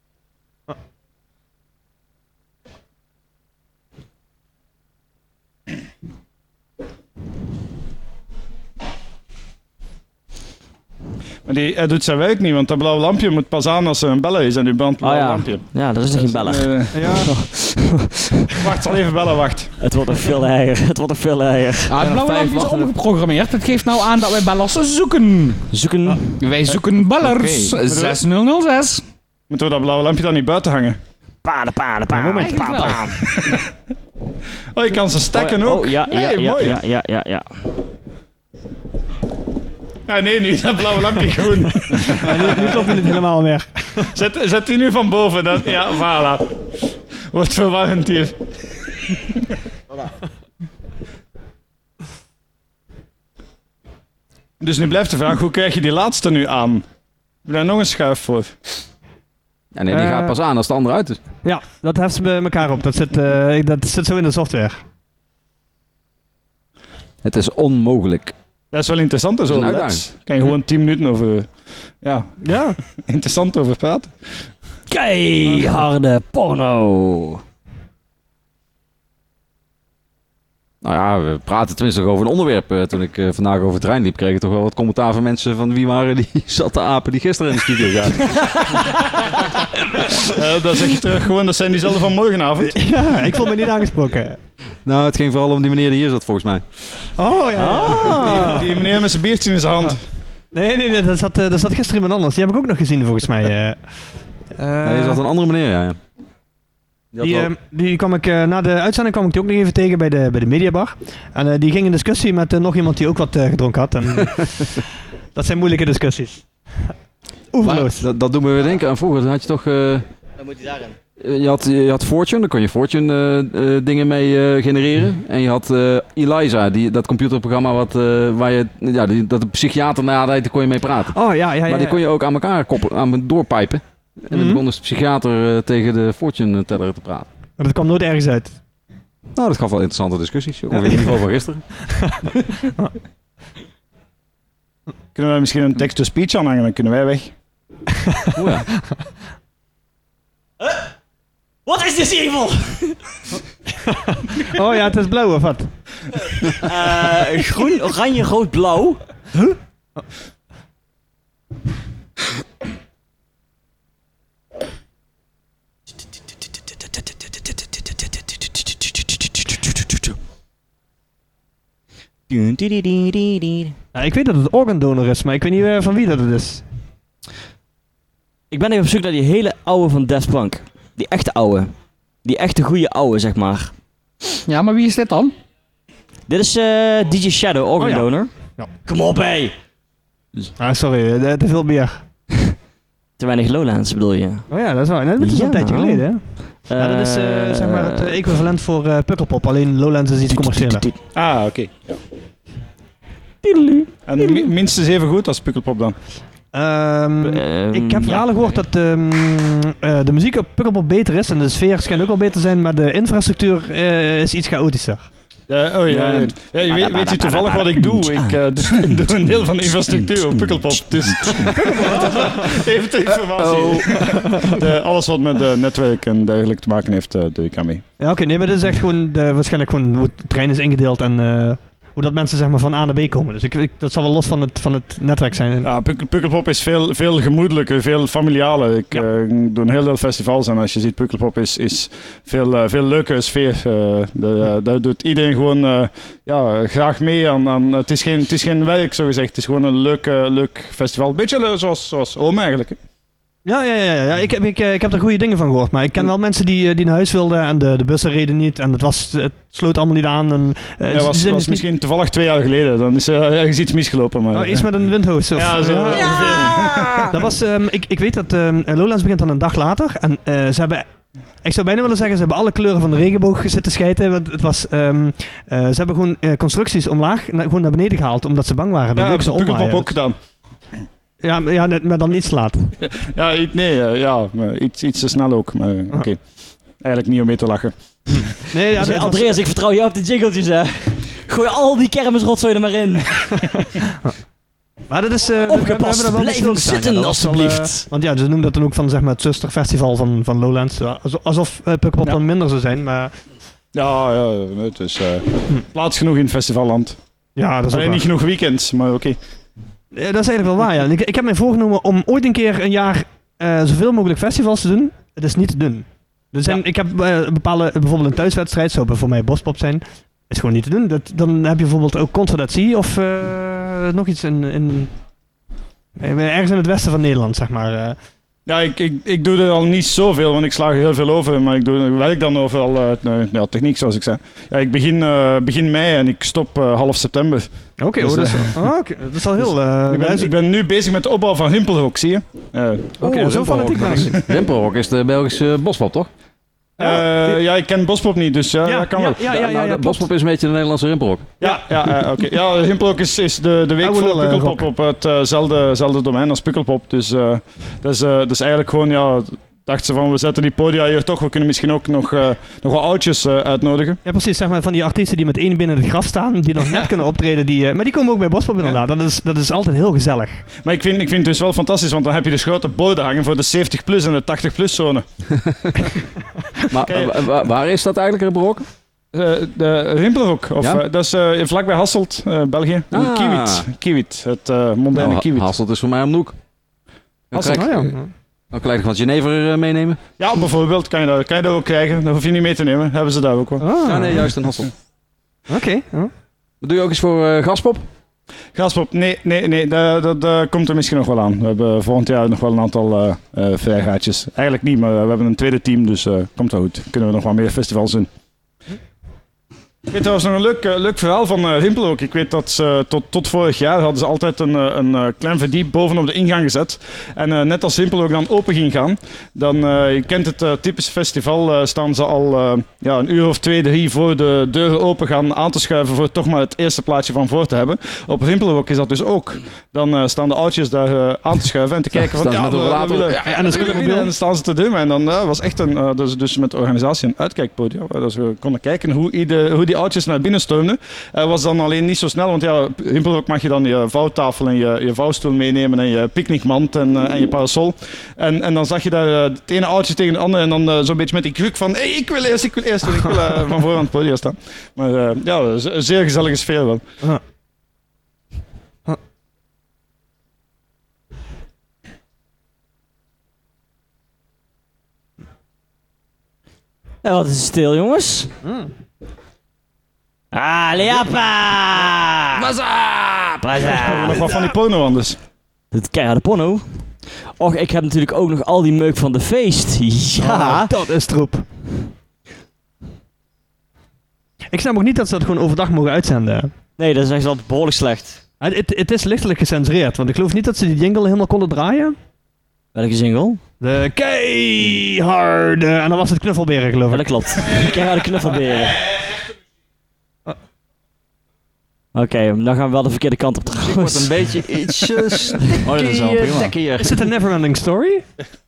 Maar die, hij doet zijn werk niet, want dat blauwe lampje moet pas aan als er een beller is en u brandt het blauwe oh, ja. lampje. Ja, er is nog geen beller. Uh, ja. Wacht, zal even bellen, wacht. Het wordt nog veel erger, het wordt nog veel erger. Ah, het blauwe lampje is omgeprogrammeerd. Het geeft nou aan dat wij bellers zoeken. Zoeken? Ah. Wij zoeken bellers. Okay. zes nul nul zes. Moeten we dat blauwe lampje dan niet buiten hangen? Paden, paden, paden. Moment, paden, paden. Oh, je kan ze stacken oh, ook. Oh, ja, ja, hey, ja, mooi. ja, ja, ja, ja. Ja, nee, nu dat blauwe lampje groen. Ja, nu, nu klopt het niet helemaal meer. Zet, zet die nu van boven. Dan, ja, voilà. Wordt verwarrend hier. Voilà. Dus nu blijft de vraag, hoe krijg je die laatste nu aan? Heb je daar nog een schuif voor? Ja, nee, die uh, gaat pas aan als de andere uit is. Ja, dat heft ze bij elkaar op. Dat zit, uh, dat zit zo in de software. Het is onmogelijk. Dat is wel interessant, zo. Daar kan je gewoon tien minuten over... Ja, ja. interessant over praten. Keiharde porno. Nou ja, we praten tenminste over een onderwerp. Uh, toen ik uh, vandaag over het terrein liep, kreeg ik toch wel wat commentaar van mensen van wie waren die zatte apen die gisteren in de studio zaten. uh, dat zeg je terug gewoon, dat zijn diezelfde van morgenavond. Ja, ik voel me niet aangesproken. Nou, het ging vooral om die meneer die hier zat volgens mij. Oh ja. Ah. Die, die meneer met zijn biertje in zijn hand. Nee, nee, nee, dat zat, uh, dat zat gisteren iemand anders. Die heb ik ook nog gezien volgens mij. Uh, uh, nee, je zat een andere meneer, ja. ja. Die, die, uh, die kwam ik, uh, na de uitzending kwam ik die ook nog even tegen bij de, bij de Mediabar. En uh, die ging in discussie met uh, nog iemand die ook wat uh, gedronken had. En, dat zijn moeilijke discussies. Oeverloos. Dat, dat doen we weer denken aan vroeger. Dan had je toch... Uh, dan moet hij daarin. Je had, je had Fortune, daar kon je Fortune uh, uh, dingen mee uh, genereren. En je had uh, Eliza, die, dat computerprogramma wat, uh, waar je, ja, die, dat de psychiater nadeed, daar kon je mee praten. Oh ja, ja, ja. Maar die kon je ook aan elkaar koppelen, aan doorpijpen. En dan mm-hmm. begon dus de psychiater uh, tegen de Fortune teller te praten. Maar dat kwam nooit ergens uit. Nou, dat gaf wel interessante discussies. Ongeveer het niveau van gisteren. Kunnen we misschien een text-to-speech aanhangen, dan kunnen wij weg. Oh ja. What is this evil? Oh ja, het is blauw of wat? Uh, groen, oranje, rood, blauw. Huh? Ja, ik weet dat het organ donor is, maar ik weet niet uh, van wie dat het is. Ik ben even op zoek naar die hele oude van Daft Punk. Die echte oude. Die echte goede oude, zeg maar. Ja, maar wie is dit dan? Dit is uh, D J Shadow, organ Oh, ja. donor. Ja. Kom op, hé! Ah, sorry, uh, te veel bier. Te weinig Lowlands, bedoel je? Oh ja, dat is waar. Nee, dat is Ja, een tijdje nou. geleden, hè? Ja, dat is uh, zeg maar het uh, equivalent voor uh, Pukkelpop, alleen Lowlands is iets commerciëler. Ah, oké. Okay. Ja. En mi minstens even goed als Pukkelpop dan? Um, um, ik heb verhalen ja. gehoord dat um, uh, de muziek op Pukkelpop beter is en de sfeer schijnt ook wel beter te zijn, maar de infrastructuur uh, is iets chaotischer. Ja, oh ja, ja. ja je weet, weet je toevallig wat ik doe? Ik uh, doe, doe een deel van de infrastructuur op Pukkelpop. Dus even de informatie. Oh. De, alles wat met uh, netwerk en dergelijke te maken heeft, uh, doe ik aan mee. Ja, oké, okay, nee, maar dit is echt gewoon de, waarschijnlijk gewoon hoe het trein is ingedeeld en uh, hoe dat mensen zeg maar van A naar B komen. Dus ik, ik, dat zal wel los van het, van het netwerk zijn. Ja, Puk Pukkelpop is veel, veel gemoedelijker, veel familialer. Ik ja. uh, doe een heel veel festivals en als je ziet, Pukkelpop is, is veel, uh, veel leukere sfeer. Uh, de, uh, daar doet iedereen gewoon uh, ja, graag mee aan. aan het, is geen, het is geen werk, zo gezegd. Het is gewoon een leuk, uh, leuk festival. Beetje uh, zoals, zoals Oom eigenlijk. Hè. Ja, ja, ja, ja. Ik, heb, ik, ik heb er goede dingen van gehoord. Maar ik ken wel mensen die, die naar huis wilden en de, de bussen reden niet. En het, was, het sloot allemaal niet aan. En, uh, ja, was, was misschien niet... toevallig twee jaar geleden. Dan is er uh, ergens iets misgelopen. Maar, oh, iets met een windhoos. Of, ja, zo ja. ongeveer. Ja. Dat was, um, ik, ik weet dat um, Lowlands begint dan een dag later. En uh, ze hebben... Ik zou bijna willen zeggen, ze hebben alle kleuren van de regenboog zitten schijten. Want het was, um, uh, ze hebben gewoon uh, constructies omlaag, na, gewoon naar beneden gehaald. Omdat ze bang waren. Dat ja, dat heb ik Pukkelpop ook gedaan. Ja, ja, maar dan iets te laat. Ja, nee, uh, ja maar iets, iets te snel ook. Maar oké. Okay. Eigenlijk niet om mee te lachen. Nee, ja, nee, Andreas, was... ik vertrouw jou op de jingletjes, hè. Gooi al die kermisrotzooi er maar in. Maar dat is... Uh, Opgepast, we, we blijf nog zitten, ja, alstublieft. Al, uh, want ja, ze noemen dat dan ook van zeg maar, het zusterfestival van, van Lowlands. Alsof uh, Pukkelpop ja. dan minder zou zijn, maar... Ja, ja, het is uh, hm. plaats genoeg in het festivalland. Ja, dat is alleen niet genoeg weekends, maar oké. Okay. Ja, dat is eigenlijk wel waar, ja. Ik, ik heb mij voorgenomen om ooit een keer een jaar uh, zoveel mogelijk festivals te doen. Het is niet te doen. Er zijn, ja. Ik heb uh, bepaalde, bijvoorbeeld een thuiswedstrijd, zou voor mij Bospop zijn. Is gewoon niet te doen. Dat, dan heb je bijvoorbeeld ook Concertatie of uh, nog iets in, in... ergens in het westen van Nederland, zeg maar. Uh. Ja, ik, ik, ik doe er al niet zoveel, want ik sla er heel veel over. Maar ik, doe, ik werk dan overal uh, nou, ja, techniek, zoals ik zei. Ja, ik begin, uh, begin mei en ik stop uh, half september. Oké, okay, dus, oh, dat, uh, oh, okay. dat is al heel... Uh, ik, ben, ik ben nu bezig met de opbouw van Rimpelrock, zie je? Uh, Oké, okay, oh, zo fanatiek ben ik. Rimpelrock is de Belgische Bospop, toch? Ja, uh, ja, ik ken Bospop niet, dus uh, ja, dat kan ja, wel. Ja, ja, ja, ja, nou, Bospop is een beetje de Nederlandse Rimpelrock. Ja, ja, uh, oké. Okay. Ja, Rimpelrock is, is de, de week voor Pukkelpop op hetzelfde uh, domein als Pukkelpop. Dus uh, dat, is, uh, dat is eigenlijk gewoon, ja... dachten ze van, we zetten die podia hier toch, we kunnen misschien ook nog, uh, nog wat oudjes uh, uitnodigen. Ja, precies, zeg maar, van die artiesten die met één binnen het graf staan, die nog net ja. kunnen optreden, die, uh, maar die komen ook bij Bospop inderdaad. Ja. Dat, is, dat is altijd heel gezellig. Maar ik vind, ik vind het dus wel fantastisch, want dan heb je dus grote borden hangen voor de zeventig plus en de tachtig plus zone. Maar uh, waar is dat eigenlijk, Rimpelrock? Uh, de Rimpelrock, of ja? uh, dat is uh, vlakbij Hasselt, uh, België. Ah. Kiewit, Kiewit, het uh, moderne nou, Kiewit. Hasselt is voor mij om de hoek. Hasselt, oh, ja. Dan kan je nog wat Genever uh, meenemen? Ja, bijvoorbeeld, kan je, dat, kan je dat ook krijgen. Dat hoef je niet mee te nemen, hebben ze daar ook wel. Ah. Ja, nee, juist in Hasselt. Oké. Okay. Oh. Wat doe je ook eens voor uh, Gaspop? Gaspop, nee, nee, nee, dat, dat, dat komt er misschien nog wel aan. We hebben volgend jaar nog wel een aantal uh, uh, vrijgaatjes. Eigenlijk niet, maar we hebben een tweede team, dus uh, komt wel goed. Kunnen we nog wel meer festivals doen. Ik weet trouwens nog een leuk, uh, leuk verhaal van uh, Rimpelrock. Ik weet dat ze tot, tot vorig jaar hadden ze altijd een, een, een klein verdiep bovenop de ingang gezet. En uh, net als Rimpelrock dan open ging gaan, dan, uh, je kent het uh, typische festival, uh, staan ze al uh, ja, een uur of twee, drie voor de deuren open gaan aan te schuiven voor toch maar het eerste plaatje van voor te hebben. Op Rimpelrock is dat dus ook. Dan uh, staan de oudjes daar uh, aan te schuiven en te kijken van ja, we, we willen, ja, en, dan en dan staan ze te dummen. En dan uh, was echt een, uh, dus, dus met de organisatie een uitkijkpodium, waar we konden kijken hoe, ieder, hoe die oudjes naar binnen stormden. Uh, was dan alleen niet zo snel, want ja, Rimpelrock mag je dan je vouwtafel en je, je vouwstoel meenemen en je picknickmand en, uh, en je parasol. En, en dan zag je daar uh, het ene oudje tegen de andere en dan uh, zo'n beetje met die kruk van hey, ik wil eerst, ik wil eerst en ik wil uh, van voor aan het podium staan. Maar uh, ja, een zeer gezellige sfeer wel. En wat is het stil, jongens? Mm. Ah, Leapa! What's up? What's up? Nog wat van die porno anders. Het keiharde porno. Och, ik heb natuurlijk ook nog al die meuk van de feest. Ja. Oh, dat is troep. Ik snap ook niet dat ze dat gewoon overdag mogen uitzenden. Nee, dat is echt wel behoorlijk slecht. Het, het, het is lichtelijk gecensureerd, want ik geloof niet dat ze die jingle helemaal konden draaien. Welke jingle? De keiharde... En dan was het knuffelberen, geloof Ja, ik. dat klopt. Keiharde knuffelberen. Oké, okay, dan gaan we wel de verkeerde kant op trouwens. Het wordt een beetje iets uh, oh, dat is wel prima. Is het een neverending story?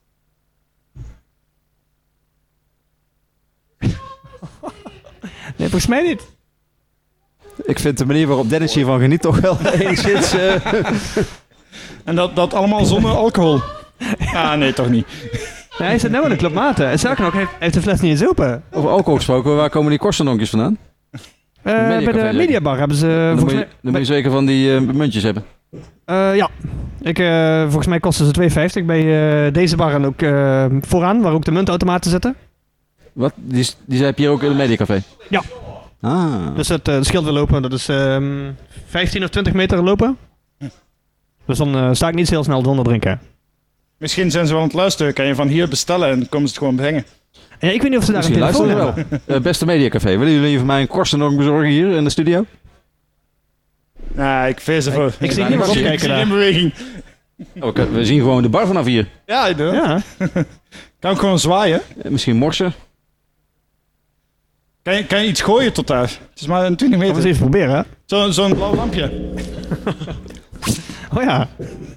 Nee, volgens mij niet. Ik vind de manier waarop Dennis hiervan geniet toch wel enigszins... Uh... En dat, dat allemaal zonder alcohol. Ah, nee, toch niet. Ja, hij zit nou in de club maten. En sterker nog, hij heeft de fles niet eens open. Over alcohol gesproken, waar komen die korstendonkjes vandaan? Uh, bij de zeker? Mediabar hebben ze... Dan volgens moet je, mij, dan moet je zeker van die uh, muntjes hebben. Uh, ja. Ik, uh, volgens mij kosten ze twee vijftig bij uh, deze bar en ook uh, vooraan, waar ook de muntautomaten zitten. Wat? Die, die heb je hier ook in het Mediacafé? Ja. Ah. Dus het uh, scheelt weer lopen. Dat is um, vijftien of twintig meter lopen. Dus dan uh, sta ik niet heel snel zonder drinken. Misschien zijn ze wel aan het luisteren. Kan je van hier bestellen en komen ze het gewoon brengen. Ja, ik weet niet of ze daar Misschien een telefoon luisteren hebben. wel. Uh, beste Mediacafé, willen jullie voor mij een korstendonk bezorgen hier in de studio? Nee, ik vrees ervoor. Ik, ik zie niet meer opkijken daar. in beweging. Oh, we zien gewoon de bar vanaf hier. Ja, ik doe. Ja. Kan ik gewoon zwaaien? Uh, misschien morsen. Kan je, kan je iets gooien tot daar? Het is maar een twintig meter. Laten we eens even proberen. Zo, zo'n blauw lampje. Oh ja.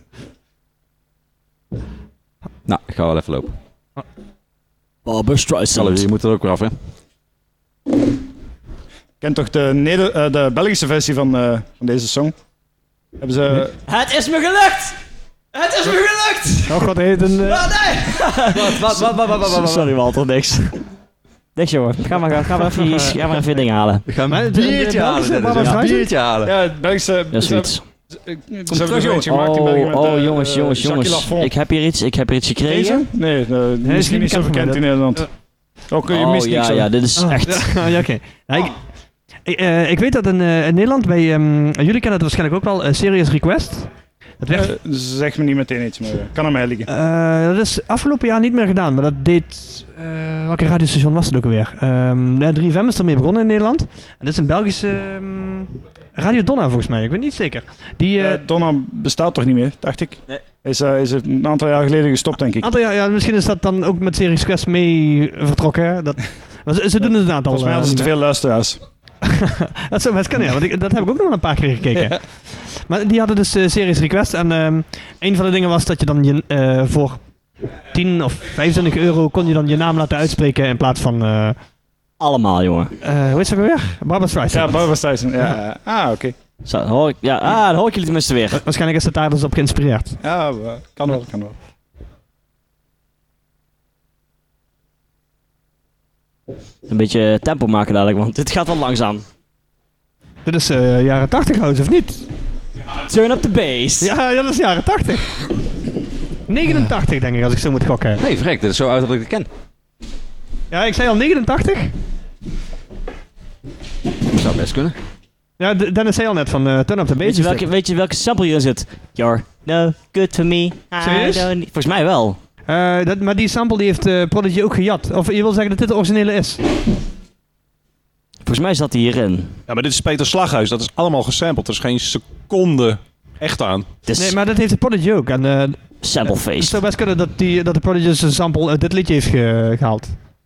Nou, ik ga wel even lopen. Barbra Streisand. Je moet er ook weer af, hè? Kent toch de, Neder uh, de Belgische versie van, uh, van deze song? Hebben ze... Het is me gelukt! Het is me gelukt! Oh god, hij heeft een... Uh... Oh, nee! Wat, wat, wat, wat, wat, wat, wat? Sorry Walter, niks. Niks jongen. Ga maar, ga maar even, ga maar even dingen halen. Ik ga een biertje halen. Een biertje halen. Ja, het Belgische... Dat is zoiets. Kom terug, jongens. Oh, oh jongens, jongens, jongens. Ik heb hier iets, ik heb hier iets gekregen. Nee, uh, nee, misschien niet zo bekend in Nederland. Ook, je oh mist ja, niks ja, dit is oh. echt... ja, ja, oké. Okay. Ja, ik, ik, uh, ik weet dat in, uh, in Nederland bij... Um, jullie kennen het waarschijnlijk ook wel, uh, Serious Request. Dat werd... uh, zeg me niet meteen iets, maar kan aan mij liggen. Uh, dat is afgelopen jaar niet meer gedaan, maar dat deed... Uh, welke radiostation was het ook alweer? Um, ja, drie F M is ermee begonnen in Nederland. En dit is een Belgische... Um, Radio Donna volgens mij, ik weet niet zeker. Die, uh, uh, Donna bestaat toch niet meer, dacht ik? Nee. Is, uh, is een aantal jaar geleden gestopt, denk ik. Aantal jaar, ja, misschien is dat dan ook met Serious Quest mee vertrokken. Dat, ze, ze doen het een aantal. Volgens mij hadden ze te veel luisteraars. Dat zou best kunnen, ja, want ik, dat heb ik ook nog wel een paar keer gekeken. Ja. Maar die hadden dus uh, Serious Request en um, een van de dingen was dat je dan je, uh, voor tien of vijfentwintig euro kon je dan je naam laten uitspreken in plaats van... Uh, Allemaal, jongen. Uh, hoe is dat weer? Barbra Streisand. Ja, Barbra Streisand. Ja. Ja. Ah, oké. Okay. Zo, hoor ik, ja, ah, dan hoor ik jullie tenminste weer. Waarschijnlijk is het daar dus op geïnspireerd. Ja, kan wel, kan wel. Een beetje tempo maken dadelijk, want dit gaat wel langzaam. Dit is uh, jaren tachtig house, of niet? Turn up the bass. Ja, ja, dat is jaren tachtig. negenentachtig denk ik, als ik zo moet gokken. Nee, verrek, dit is zo oud dat ik het ken. Ja, ik zei al negenentachtig. Dat zou best kunnen. Ja, Dennis zei al net van uh, Turn Up The Bass. Weet je, welke, weet je welke sample hierin zit? You're no good for me. Serieus? Volgens mij wel. Uh, dat, maar die sample die heeft uh, Prodigy ook gejat. Of je wil zeggen dat dit de originele is? Volgens mij zat hij hierin. Ja, maar dit is Peter Slaghuis. Dat is allemaal gesampled. Er is geen seconde echt aan. Dus nee, maar dat heeft de Prodigy ook. En, uh, sample face. Het zou best kunnen dat, die, dat de Prodigy een sample uit dit liedje heeft ge, gehaald.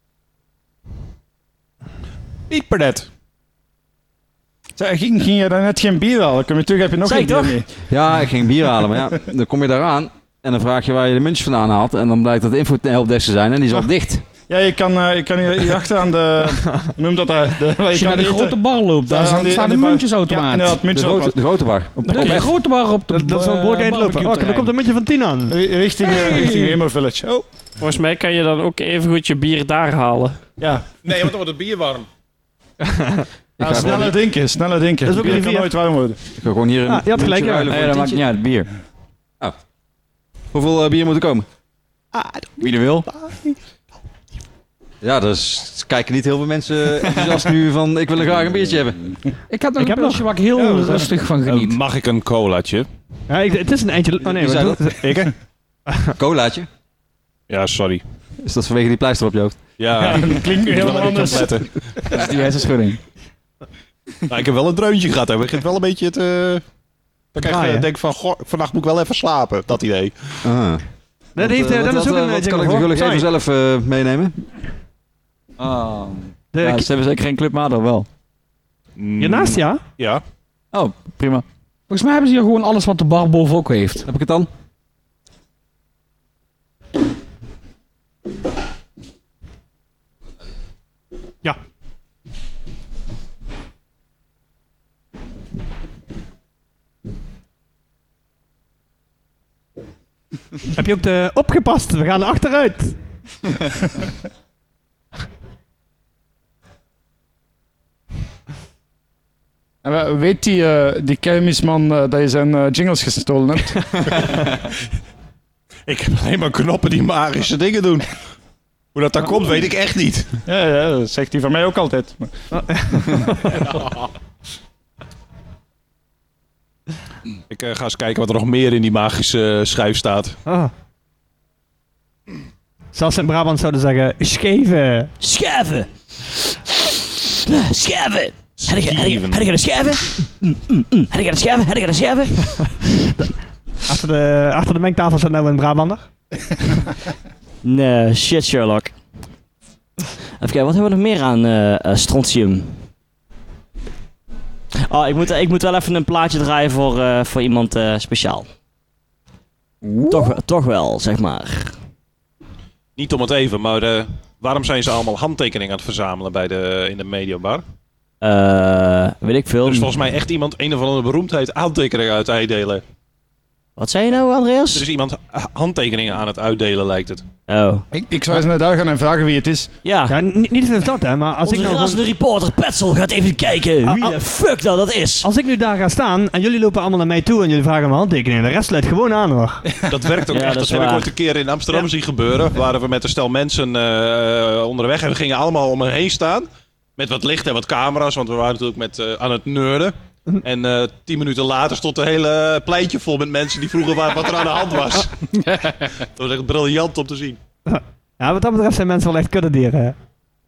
Niet per net. Ging, ging je daar net geen bier halen? Kom je terug, heb je nog Zeg een bier toch? mee? Ja, ik ging bier halen, maar ja, dan kom je daar aan en dan vraag je waar je de muntjes vandaan haalt en dan blijkt dat de info-helpdesk te zijn en die is al dicht. Ja, je kan, uh, je kan hier, hier achter aan de... Noem dat daar. De, Als je naar de grote bar loopt, daar staan de, de muntjesautomaat. Ja, de, grote, de grote bar. Op, de, de grote bar op de Dat, dat is wel een behoorlijk eind lopen. Oh, dan komt een muntje van tien aan. Richting, hey. uh, richting Hemo Village. Oh. Volgens mij kan je dan ook even goed je bier daar halen. Ja. Nee, want dan wordt het bier warm. Ja, sneller denken, sneller denken. Dat is ook bier kan nooit warm worden. Ik ga gewoon hier een ah, je had gelijk, ja. Nee, dat maakt niet uit, bier. Oh. Hoeveel uh, bier moet er komen? Wie er wil. Ja, dus kijken niet heel veel mensen enthousiast nu van ik wil er graag een biertje hebben. Ik had nog Ik een heb pilsje waar ik heel Ja, dat- rustig van geniet. Uh, mag ik een colaatje? Ja, ik, het is een eindje... Oh nee, Wie wat zei doe- Ik? Colaatje? Ja, sorry. Is dat vanwege die pleister op je hoofd? Ja, Dat klinkt nu ik wil helemaal er niet op anders. letten. Dat is die hersenschudding. Nou, ik heb wel een dreuntje gehad. Hij begint wel een beetje te... Dat ik echt Draaien. eh, denk van, goh, vannacht moet ik wel even slapen. Dat idee. Ah. Dat heeft, eh, Wat- dat is wat- ook een wat eh, kan jingle, ik de hoor. gullig Sorry. even zelf eh, meenemen? Oh. De- Ja, ze hebben zeker geen Club Mado wel. Mm, Hiernaast, ja? Ja. Oh, prima. Volgens mij hebben ze hier gewoon alles wat de bar boven ook heeft. Heb ik het dan? Ja. Heb je ook de opgepast? We gaan er achteruit. En we- weet die, eh die kermisman eh, dat je zijn eh, jingles gestolen hebt? Ik heb alleen maar knoppen die magische dingen doen. Hoe dat daar komt, weet ik echt niet. Ja, ja, dat zegt hij van mij ook altijd. Ik eh, ga eens kijken wat er nog meer in die magische uh, schijf staat. Ah. Zelfs in Brabant zouden zeggen, scheven. Scherven. Scherven. Heb je- heb je- Schieven. heb je de scherven? Mm, mm, mm. Heb je de scherven? Heb je de scherven? Achter de, achter de mengtafel staat nou een Brabander. Nee, shit Sherlock. Even kijken, wat hebben we nog meer aan eh, eh, strontium? Oh, ik moet, ik moet wel even een plaatje draaien voor, eh, voor iemand eh, speciaal. Toch, wel- toch wel, zeg maar. Niet om het even, maar eh, waarom zijn ze allemaal handtekeningen aan het verzamelen bij de, in de Mediabar? Eh, weet ik veel. Er is volgens mij echt iemand, een of andere beroemdheid, handtekeningen uit uitdelen. Wat zei je nou, Er Andreas? is iemand handtekeningen aan het uitdelen, lijkt het. Oh. Ik, ik zou eens naar daar gaan en vragen wie het is. Ja. Ja, niet, niet eens dat, hè, maar als ik, Onze nou razende gewoon- reporter Petzel gaat even kijken wie Ah, de ah. fuck dat, dat is. als ik nu daar ga staan en jullie lopen allemaal naar mij toe en jullie vragen mijn handtekening, de rest sluit gewoon aan, hoor. Dat werkt ook Ja, echt. dat Dat, is heb ik waar. ooit een keer in Amsterdam Ja. zien gebeuren. Waren we met een stel mensen eh, onderweg en we gingen allemaal om me heen staan. Met wat licht en wat camera's, want we waren natuurlijk met, eh, aan het nerden. En eh, tien minuten later stond het hele pleintje vol met mensen die vroegen waar, wat er aan de hand was. Dat was echt briljant om te zien. Ja, wat dat betreft zijn mensen wel echt kuddedieren, hè.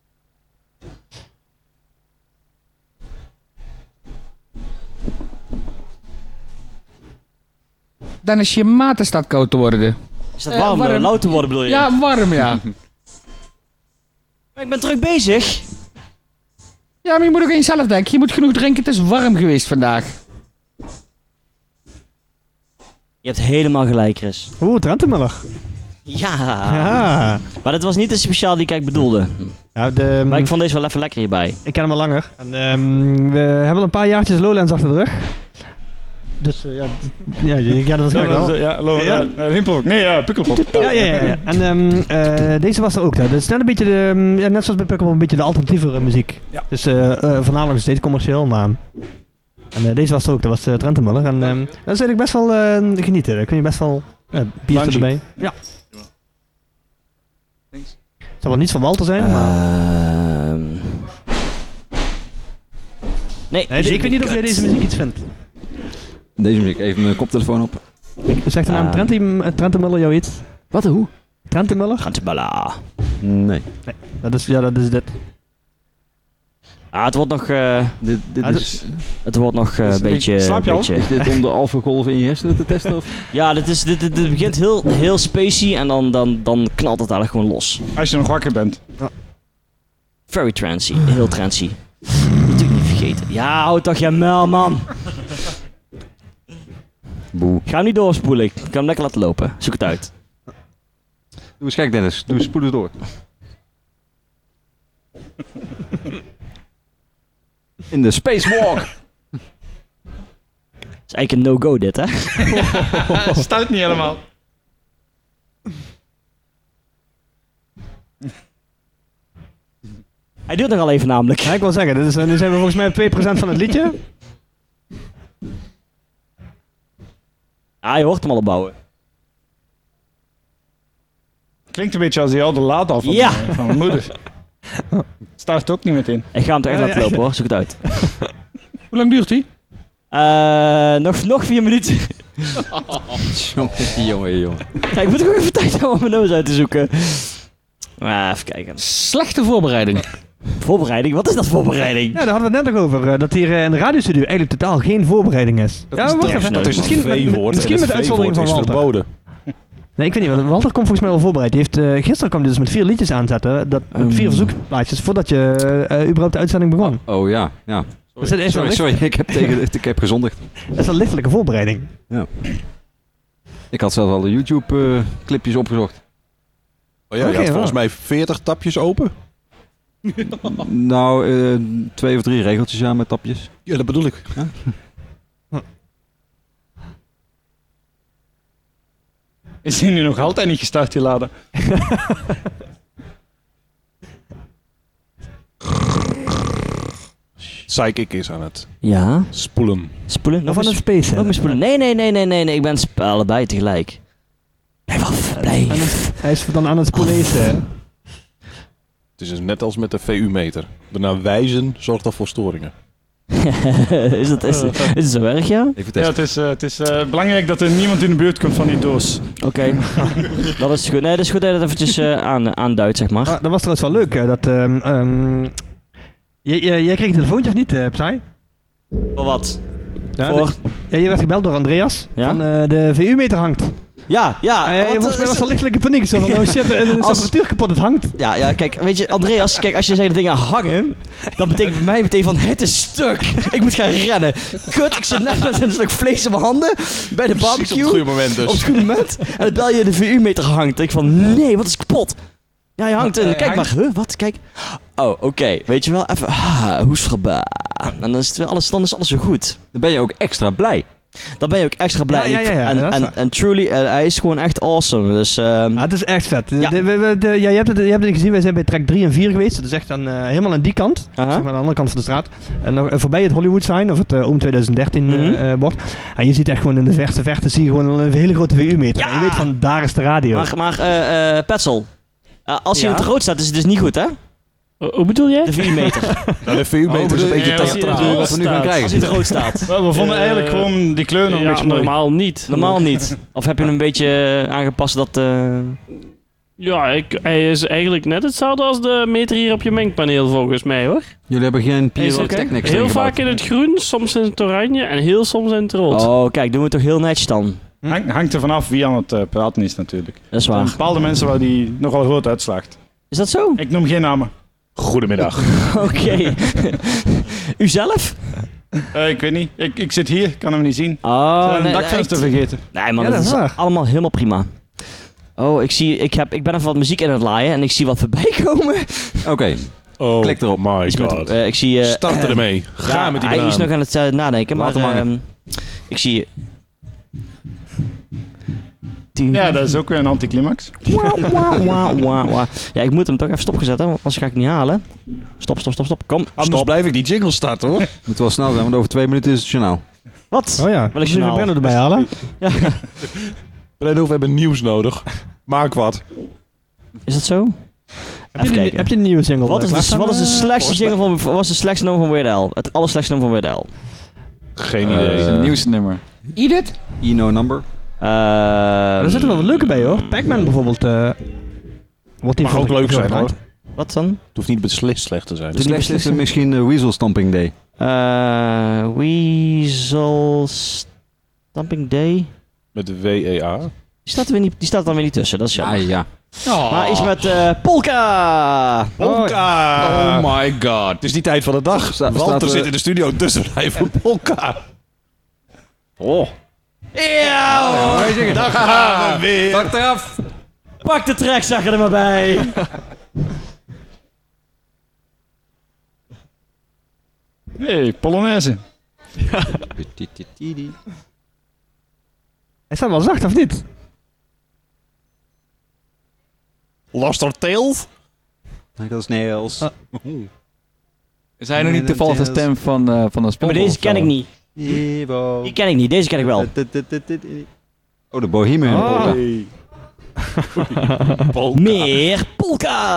Dennis, je maten staat koud te worden. Is dat Eh, warm, warm. eh, lauw te worden bedoel je? Ja, warm ja. Maar ik ben druk bezig. Ja, maar je moet ook eens zelf denken. Je moet genoeg drinken. Het is warm geweest vandaag. Je hebt helemaal gelijk, Chris. Oeh, Trentemuller. Ja. Ja. Maar dat was niet de speciaal die ik eigenlijk bedoelde. Ja, de, Maar ik vond deze wel even lekker hierbij. Ik ken hem al langer. En, ehm, we hebben al een paar jaartjes Lowlands achter de rug. Dus eh, ja, d- ja, je- ja, dat is Ja, wel. dat is- ja, lo- Ja. ja, eh, Rimpel ook. Nee, ja, Pukkelpop. Ja, ja, ja. ja. En ehm, eh, deze was er ook. Hè. Dus net een beetje de, ehm, ja, net zoals bij Pukkelpop, een beetje de alternatievere muziek. Ja. Dus eh, eh, voornamelijk nog steeds commercieel, maar... En eh, deze was er ook, dat was uh, Trentemuller. En ehm, dat is eigenlijk best wel eh, genieten. Daar kun je best wel uh, biertje Lungy. erbij. Ja. Het zal wel niets van Walter zijn, maar... Ehm Nee, Nee, ik weet niet of jij deze muziek iets vindt. Deze muziek, even mijn koptelefoon op. Zegt de naam Ah. Trente, Trentemuller jou iets? Wat, hoe? Trentemuller? Gantebala. Nee. Dat is, ja, dat is dit. Ah, het wordt nog, eh, Dit, dit Ah, is, het wordt nog eh, Is- een beetje... slaap je al? beetje is dit om de alfagolven in je hersenen te testen? Of? ja, dit, is, dit, dit, dit begint heel, heel spacey en dan, dan, dan knalt het eigenlijk gewoon los. Als je nog wakker bent. Very trancy, heel trancy. Natuurlijk niet vergeten. Ja, houd toch je muil, man. Boe. Ga hem niet doorspoelen, ik kan hem lekker laten lopen. Zoek het uit. Doe eens gek, Dennis. Doe eens spoedig door. In de spacewalk. Het is eigenlijk een no-go dit, hè? Staat niet helemaal. Hij duurt nog al even namelijk. Ja, ik wil zeggen, dit is, nu zijn we volgens mij op twee procent van het liedje. Ah, je hoort hem al opbouwen. Klinkt een beetje als die oude laad af van, Ja. eh, van mijn moeder. Start ook niet meteen. Ik ga hem toch echt laten lopen hoor, zoek het uit. Hoe lang duurt die? Uh, nog, nog vier minuten. Jongen, jongen, jongen. Ja, ik moet ook even tijd hebben om mijn neus uit te zoeken. Ah, even kijken. Slechte voorbereiding. Voorbereiding? Wat is dat voorbereiding? Ja, daar hadden we het net nog over. Uh, dat hier uh, in de radiostudio eigenlijk totaal geen voorbereiding is. Dat ja, is, wacht dat, even. dat is misschien een V-woord. Misschien met de uitzondering van is Walter. verboden. Nee, ik weet niet. Want Walter komt volgens mij wel voorbereid. Die heeft, uh, gisteren kwam hij dus met vier liedjes aanzetten. Dat, met vier verzoekplaatjes voordat je uh, überhaupt de uitzending begon. Oh ja, ja. Dus dat is Sorry, sorry, ik heb, tegen, ik heb gezondigd. Dat is een lichtelijke voorbereiding. Ja. Ik had zelfs al de YouTube-clipjes uh, opgezocht. Oh ja, je okay, had volgens mij veertig tapjes open. Nou, uh, twee of drie regeltjes ja, met tapjes. Ja, dat bedoel ik. Ja? Is die nu nog altijd niet gestart, die laden? Psychic is aan het Ja? spoelen. Spoelen? Nog van een space. Nog meer spoelen. Nee, nee, nee, nee, nee, nee. Ik ben sp- allebei tegelijk. Blijf, blijf. Hij is dan aan het spolezen. Het is dus net als met de V U-meter. Daarna wijzen zorgt al voor storingen. is, het, is, is het zo erg, ja? Ja, het is, uh, het is uh, belangrijk dat er niemand in de buurt komt van die doos. Oké. Okay. Dat is goed. Nee, dat is goed dat je dat eventjes uh, aan, aanduidt, zeg maar. Ah, dat was trouwens wel leuk. Hè, dat, um, um, jij, jij, jij kreeg een telefoontje of niet, uh, Psy? Voor wat? Ja, Voor? De, ja, je werd gebeld door Andreas. Ja? Van uh, de V U-meter hangt. Ja, ja. Uh, volgens mij was er lichtelijke paniek. Zo van, oh shit, de apparatuur kapot, het hangt. Ja, ja, kijk, weet je, Andreas, kijk, als je zegt dat dingen hangen, dan betekent bij mij meteen van, het is stuk. Ik moet gaan rennen. Kut, ik zit net met een stuk vlees in mijn handen, bij de barbecue. Op het goede moment dus. Op het goede moment. En dan bel je de V U-meter hangt. En ik van, nee, wat is kapot? Ja, je hangt en kijk maar, huh, wat, kijk. Oh, oké, okay. Weet je wel, even, ah, hoesverba. En dan is, het weer alles, dan is alles weer goed. Dan ben je ook extra blij. Dan ben je ook extra blij. Ja, ja, ja, ja, en, en, en truly, uh, hij is gewoon echt awesome. Dus, um... ah, het is echt vet. Ja. De, de, de, ja, je, hebt het, je hebt het gezien, wij zijn bij track drie en vier geweest. Dat is echt dan, uh, helemaal aan die kant. Uh-huh. Zeg maar aan de andere kant van de straat. En nog uh, voorbij het Hollywood sign, of het uh, Oom twintig dertien Mm-hmm. uh, bord. En je ziet echt gewoon in de verste verte, zie je gewoon een hele grote V U-meter. Ja. En je weet van, daar is de radio. Maar, maar uh, uh, Petzl, uh, als hij Ja? in het rood staat, is het dus niet goed, hè? Hoe bedoel jij? De V U-meter. Nou, de V U-meter is een beetje ja, als hij in het theatraal. rood Wat we nu gaan staat. krijgen. Als hij in het rood staat. Wel, we vonden Uh, eigenlijk gewoon die kleur nog een Ja, beetje mooi. normaal niet. Normaal niet. Of heb je hem een beetje uh, aangepast dat... Uh... Ja, ik, hij is eigenlijk net hetzelfde als de meter hier op je mengpaneel volgens mij hoor. Jullie hebben geen Hij zit pyrotechnics heel ingebouwd. vaak in het groen, soms in het oranje en heel soms in het rood. Oh, kijk, doen we toch heel netjes dan. Hang, hangt er vanaf wie aan het uh, praten is natuurlijk. Dat is Er zijn waar. bepaalde mensen waar die nogal groot uitslaagt. Is dat zo? Ik noem geen namen. Goedemiddag. Oké. Okay. U zelf? Uh, ik weet niet. Ik, ik zit hier, kan hem niet zien. Oh, een nee, dakvenster echt. vergeten. Nee man, Ja, dat dat is is waar. allemaal helemaal prima. Oh, ik, zie, ik, heb, ik ben even wat muziek in het laaien en ik zie wat voorbij komen. Oké, okay. Oh Klik erop. my Iets met, god. uh, ik zie... Uh, Start ermee. Ga ja, met die hij is banaan. nog aan het uh, nadenken, Laat maar hem hangen. uh, ik zie... Ja, dat is ook weer een anticlimax. Wauw, wauw, wauw, wauw, wauw. Ja, ik moet hem toch even stopgezet hebben, want anders ga ik het niet halen. Stop, stop, stop, stop. Kom, Anders stop. blijf ik die jingle starten hoor. Moet wel snel zijn, want over twee minuten is het journaal. Wat? Oh ja, Wil ik zullen we journaal? Brenno erbij halen? Ja. Brenno, we hebben nieuws nodig. Maak wat. Is dat zo? Heb je, Even een, kijken. heb je een nieuwe single? Wat is, uh, de, wat is de klaarstaan? slechtste jingle van, wat was de slechtste nummer van Weird Al? Het allerslechtste nummer van Weird Al. Geen Eh, idee. Dat is een nieuwsnummer. Edith? E-no number. Uh, Er zitten wel wat leuke bij hoor. Pac-Man bijvoorbeeld. Uh, wordt die Mag veel- ook leuk veel zijn hoor. gebruikt. Wat dan? Het hoeft niet beslist slecht te zijn. De slechtste is misschien uh, Weasel Stomping Day. Uh, Weasel Stamping Day. Met de W E A. Die staat, er weer niet, die staat er dan weer niet tussen, dat is jammer. Ah ja. Maar iets met uh, Polka! Polka! Oh my god. Het is die tijd van de dag. Sta- Walter staat er- zit in de studio tussen blijven Polka. Oh. Ja! hoor. Daar gaan we weer. Pak eraf. Pak de trekzakken er maar bij! Hey, Polonaise. Hij staat wel zacht of niet? Lost Tail? Nee, dat is Nails. Ah. Is hij nog niet toevallig de stem van, uh, van de Maar sponsor? deze ken ik niet. Evo. Die ken ik niet, deze ken ik wel. Oh, de Bohemian Ah. Polka. Polka. Meer Polka!